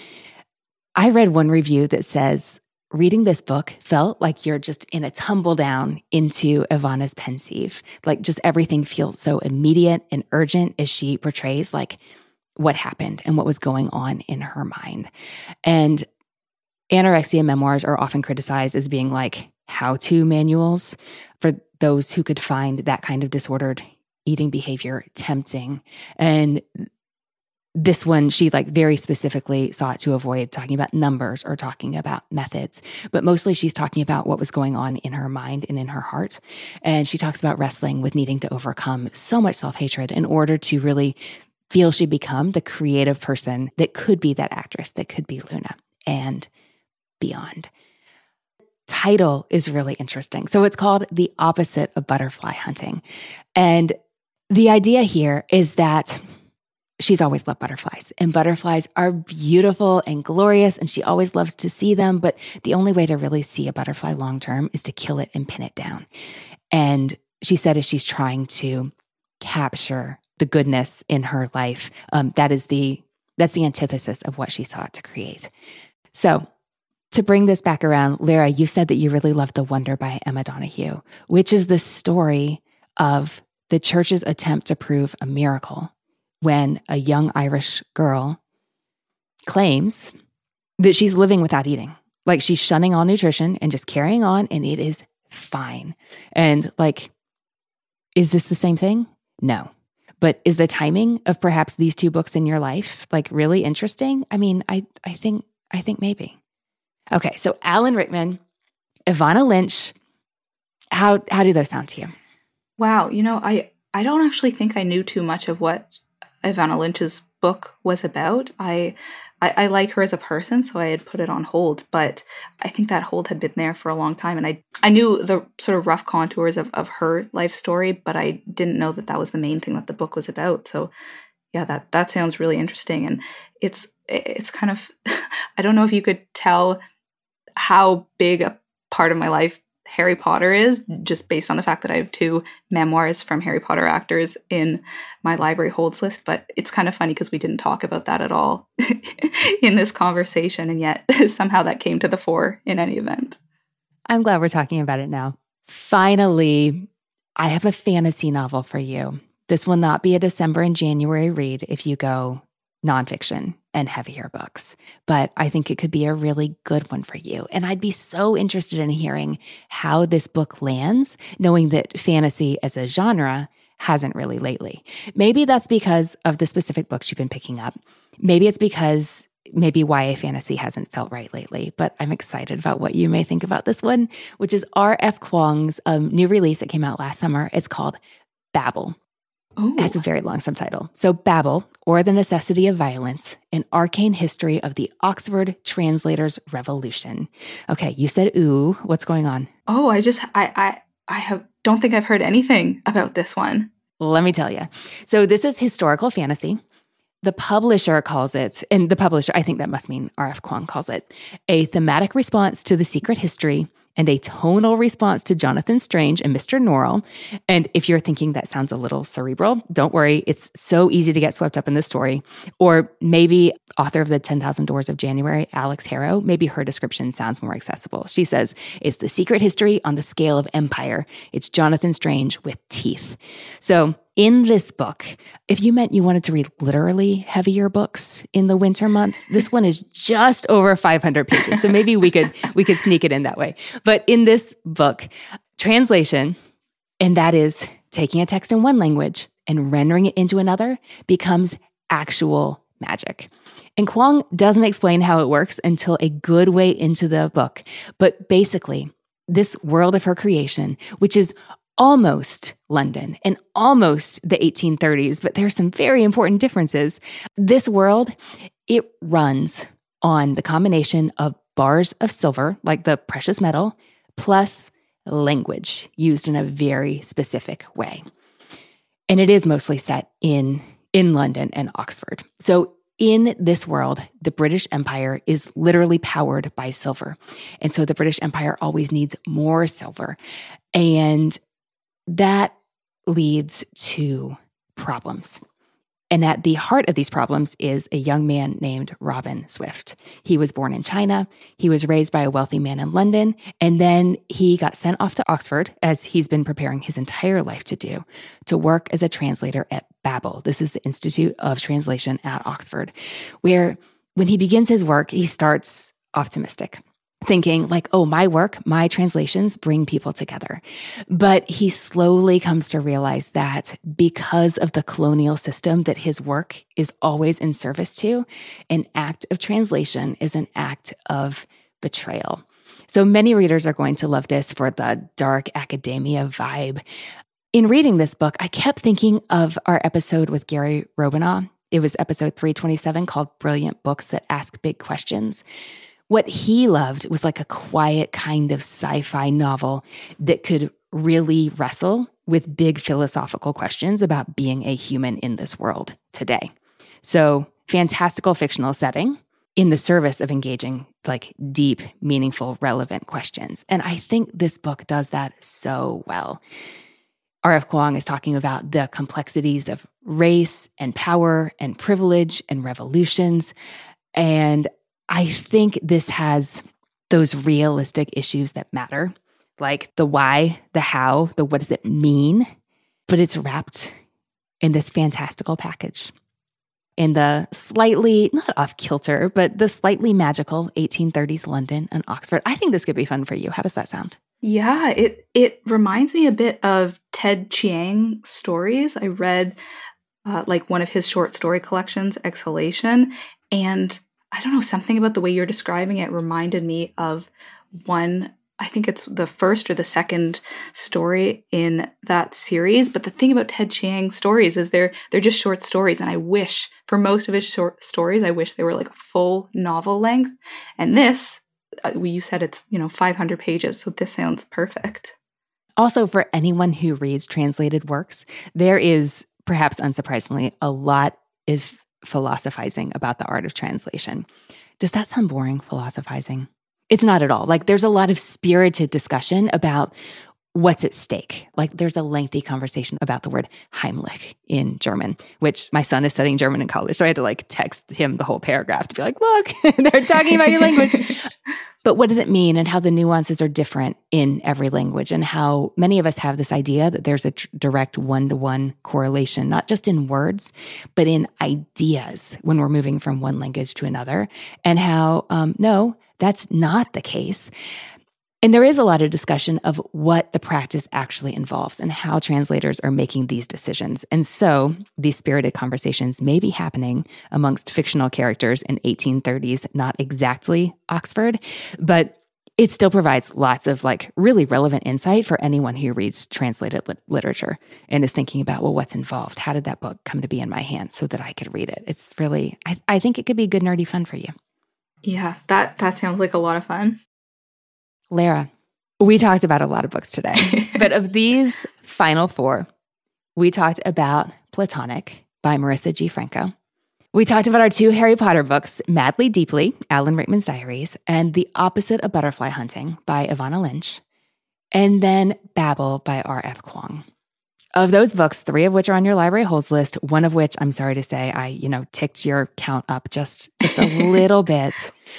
I read one review that says, reading this book felt like you're just in a tumble down into Evanna's pensieve. Like just everything feels so immediate and urgent as she portrays like what happened and what was going on in her mind. And anorexia memoirs are often criticized as being like how-to manuals for those who could find that kind of disordered eating behavior tempting. And this one, she like very specifically sought to avoid talking about numbers or talking about methods, but mostly she's talking about what was going on in her mind and in her heart. And she talks about wrestling with needing to overcome so much self-hatred in order to really feel she'd become the creative person that could be that actress, that could be Luna and beyond. Title is really interesting. So it's called The Opposite of Butterfly Hunting. And the idea here is that she's always loved butterflies, and butterflies are beautiful and glorious, and she always loves to see them. But the only way to really see a butterfly long-term is to kill it and pin it down. And she said, as she's trying to capture the goodness in her life, that's the antithesis of what she sought to create. So to bring this back around, Lara, you said that you really loved The Wonder by Emma Donoghue, which is the story of the church's attempt to prove a miracle when a young Irish girl claims that she's living without eating. Like she's shunning all nutrition and just carrying on, and it is fine. And like, is this the same thing? No. But is the timing of perhaps these two books in your life like really interesting? I mean, I think maybe. Okay, so Alan Rickman, Evanna Lynch, how do those sound to you? Wow, I don't actually think I knew too much of what Evanna Lynch's book was about. I like her as a person, so I had put it on hold, but I think that hold had been there for a long time, and I knew the sort of rough contours of her life story, but I didn't know that was the main thing that the book was about. So yeah, that sounds really interesting, and it's it's kind of, I don't know if you could tell how big a part of my life Harry Potter is, just based on the fact that I have 2 memoirs from Harry Potter actors in my library holds list. But it's kind of funny because we didn't talk about that at all in this conversation. And yet somehow that came to the fore in any event. I'm glad we're talking about it now. Finally, I have a fantasy novel for you. This will not be a December and January read if you go nonfiction and heavier books, but I think it could be a really good one for you. And I'd be so interested in hearing how this book lands, knowing that fantasy as a genre hasn't really lately. Maybe that's because of the specific books you've been picking up. Maybe it's because maybe YA fantasy hasn't felt right lately, but I'm excited about what you may think about this one, which is R.F. Kuang's new release that came out last summer. It's called Babel. Ooh. It has a very long subtitle. So Babel, or the Necessity of Violence, an arcane history of the Oxford Translators' Revolution. Okay, you said, ooh, what's going on? Oh, I don't think I've heard anything about this one. Let me tell you. So this is historical fantasy. The publisher calls it, and the publisher, I think that must mean R.F. Kuang, calls it a thematic response to The Secret History and a tonal response to Jonathan Strange and Mr. Norrell. And if you're thinking that sounds a little cerebral, don't worry. It's so easy to get swept up in this story. Or maybe author of the 10,000 Doors of January, Alex Harrow, maybe her description sounds more accessible. She says, it's the secret history on the scale of empire. It's Jonathan Strange with teeth. So in this book, if you meant you wanted to read literally heavier books in the winter months, this one is just over 500 pages. So maybe we could sneak it in that way. But in this book, translation, and that is taking a text in one language and rendering it into another, becomes actual magic. And Kuang doesn't explain how it works until a good way into the book. But basically, this world of her creation, which is almost London and almost the 1830s, but there are some very important differences. This world, it runs on the combination of bars of silver, like the precious metal, plus language used in a very specific way. And it is mostly set in London and Oxford. So in this world, the British Empire is literally powered by silver. And so the British Empire always needs more silver. And that leads to problems. And at the heart of these problems is a young man named Robin Swift. He was born in China. He was raised by a wealthy man in London. And then he got sent off to Oxford, as he's been preparing his entire life to do, to work as a translator at Babel. This is the Institute of Translation at Oxford, where when he begins his work, he starts optimistic, thinking like, oh, my work, my translations bring people together. But he slowly comes to realize that because of the colonial system that his work is always in service to, an act of translation is an act of betrayal. So many readers are going to love this for the dark academia vibe. In reading this book, I kept thinking of our episode with Gary Robinaugh. It was episode 327 called Brilliant Books That Ask Big Questions. What he loved was like a quiet kind of sci-fi novel that could really wrestle with big philosophical questions about being a human in this world today. So, fantastical fictional setting in the service of engaging like deep, meaningful, relevant questions. And I think this book does that so well. R.F. Kuang is talking about the complexities of race and power and privilege and revolutions. And I think this has those realistic issues that matter, like the why, the how, the what does it mean, but it's wrapped in this fantastical package. In the slightly, not off kilter, but the slightly magical 1830s London and Oxford. I think this could be fun for you. How does that sound? Yeah, it reminds me a bit of Ted Chiang stories. I read like one of his short story collections, Exhalation, and I don't know, something about the way you're describing it reminded me of one, I think it's the first or the second story in that series. But the thing about Ted Chiang's stories is they're just short stories. And I wish, for most of his short stories, I wish they were like a full novel length. And this, you said it's, 500 pages. So this sounds perfect. Also, for anyone who reads translated works, there is, perhaps unsurprisingly, a lot of philosophizing about the art of translation. Does that sound boring, philosophizing? It's not at all. Like, there's a lot of spirited discussion about what's at stake. Like, there's a lengthy conversation about the word Heimlich in German, which my son is studying German in college. So I had to like text him the whole paragraph to be like, look, they're talking about your language. But what does it mean, and how the nuances are different in every language, and how many of us have this idea that there's a direct one-to-one correlation, not just in words, but in ideas when we're moving from one language to another, and how, no, that's not the case. And there is a lot of discussion of what the practice actually involves and how translators are making these decisions. And so these spirited conversations may be happening amongst fictional characters in 1830s, not exactly Oxford, but it still provides lots of like really relevant insight for anyone who reads translated literature and is thinking about, well, what's involved? How did that book come to be in my hands so that I could read it? It's really, I think it could be good nerdy fun for you. Yeah, that sounds like a lot of fun. Lara, we talked about a lot of books today, but of these final four, we talked about Platonic by Marissa G. Franco. We talked about our 2 Harry Potter books, Madly Deeply, Alan Rickman's Diaries, and The Opposite of Butterfly Hunting by Ivana Lynch, and then Babel by R.F. Kuang. Of those books, 3 of which are on your library holds list, one of which, I'm sorry to say, I ticked your count up just a little bit.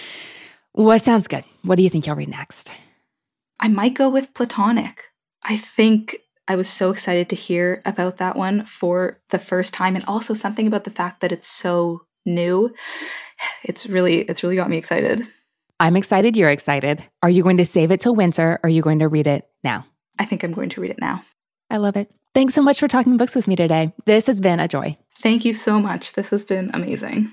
What sounds good? What do you think you'll read next? I might go with Platonic. I think I was so excited to hear about that one for the first time, and also something about the fact that it's so new. It's really got me excited. I'm excited. You're excited. Are you going to save it till winter? Or are you going to read it now? I think I'm going to read it now. I love it. Thanks so much for talking books with me today. This has been a joy. Thank you so much. This has been amazing.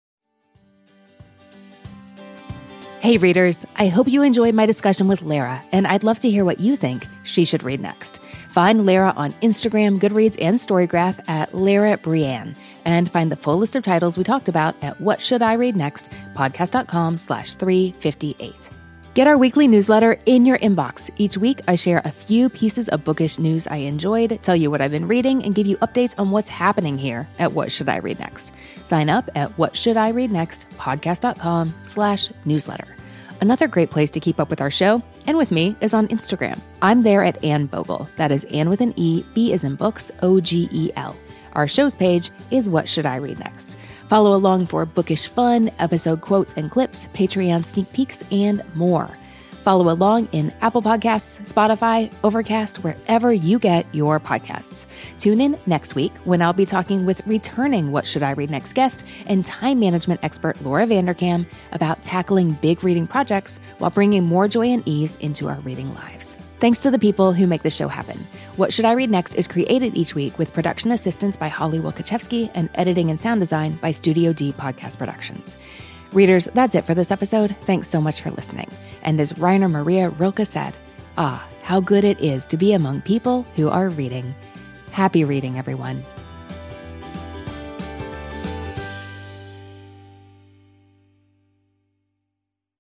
Hey readers, I hope you enjoyed my discussion with Lara, and I'd love to hear what you think she should read next. Find Lara on Instagram, Goodreads, and Storygraph at Lara Brianne, and find the full list of titles we talked about at What Should I Read Next, podcast.com/358. Get our weekly newsletter in your inbox. Each week, I share a few pieces of bookish news I enjoyed, tell you what I've been reading, and give you updates on what's happening here at What Should I Read Next. Sign up at whatshouldireadnext.podcast.com/newsletter. Another great place to keep up with our show and with me is on Instagram. I'm there at Anne Bogel. That is Anne with an E, B as in books, OGEL. Our show's page is What Should I Read Next. Follow along for bookish fun, episode quotes and clips, Patreon sneak peeks, and more. Follow along in Apple Podcasts, Spotify, Overcast, wherever you get your podcasts. Tune in next week when I'll be talking with returning What Should I Read Next guest and time management expert Laura Vanderkam about tackling big reading projects while bringing more joy and ease into our reading lives. Thanks to the people who make the show happen. What Should I Read Next is created each week with production assistance by Holly Wilkachevsky and editing and sound design by Studio D Podcast Productions. Readers, that's it for this episode. Thanks so much for listening. And as Rainer Maria Rilke said, how good it is to be among people who are reading. Happy reading, everyone.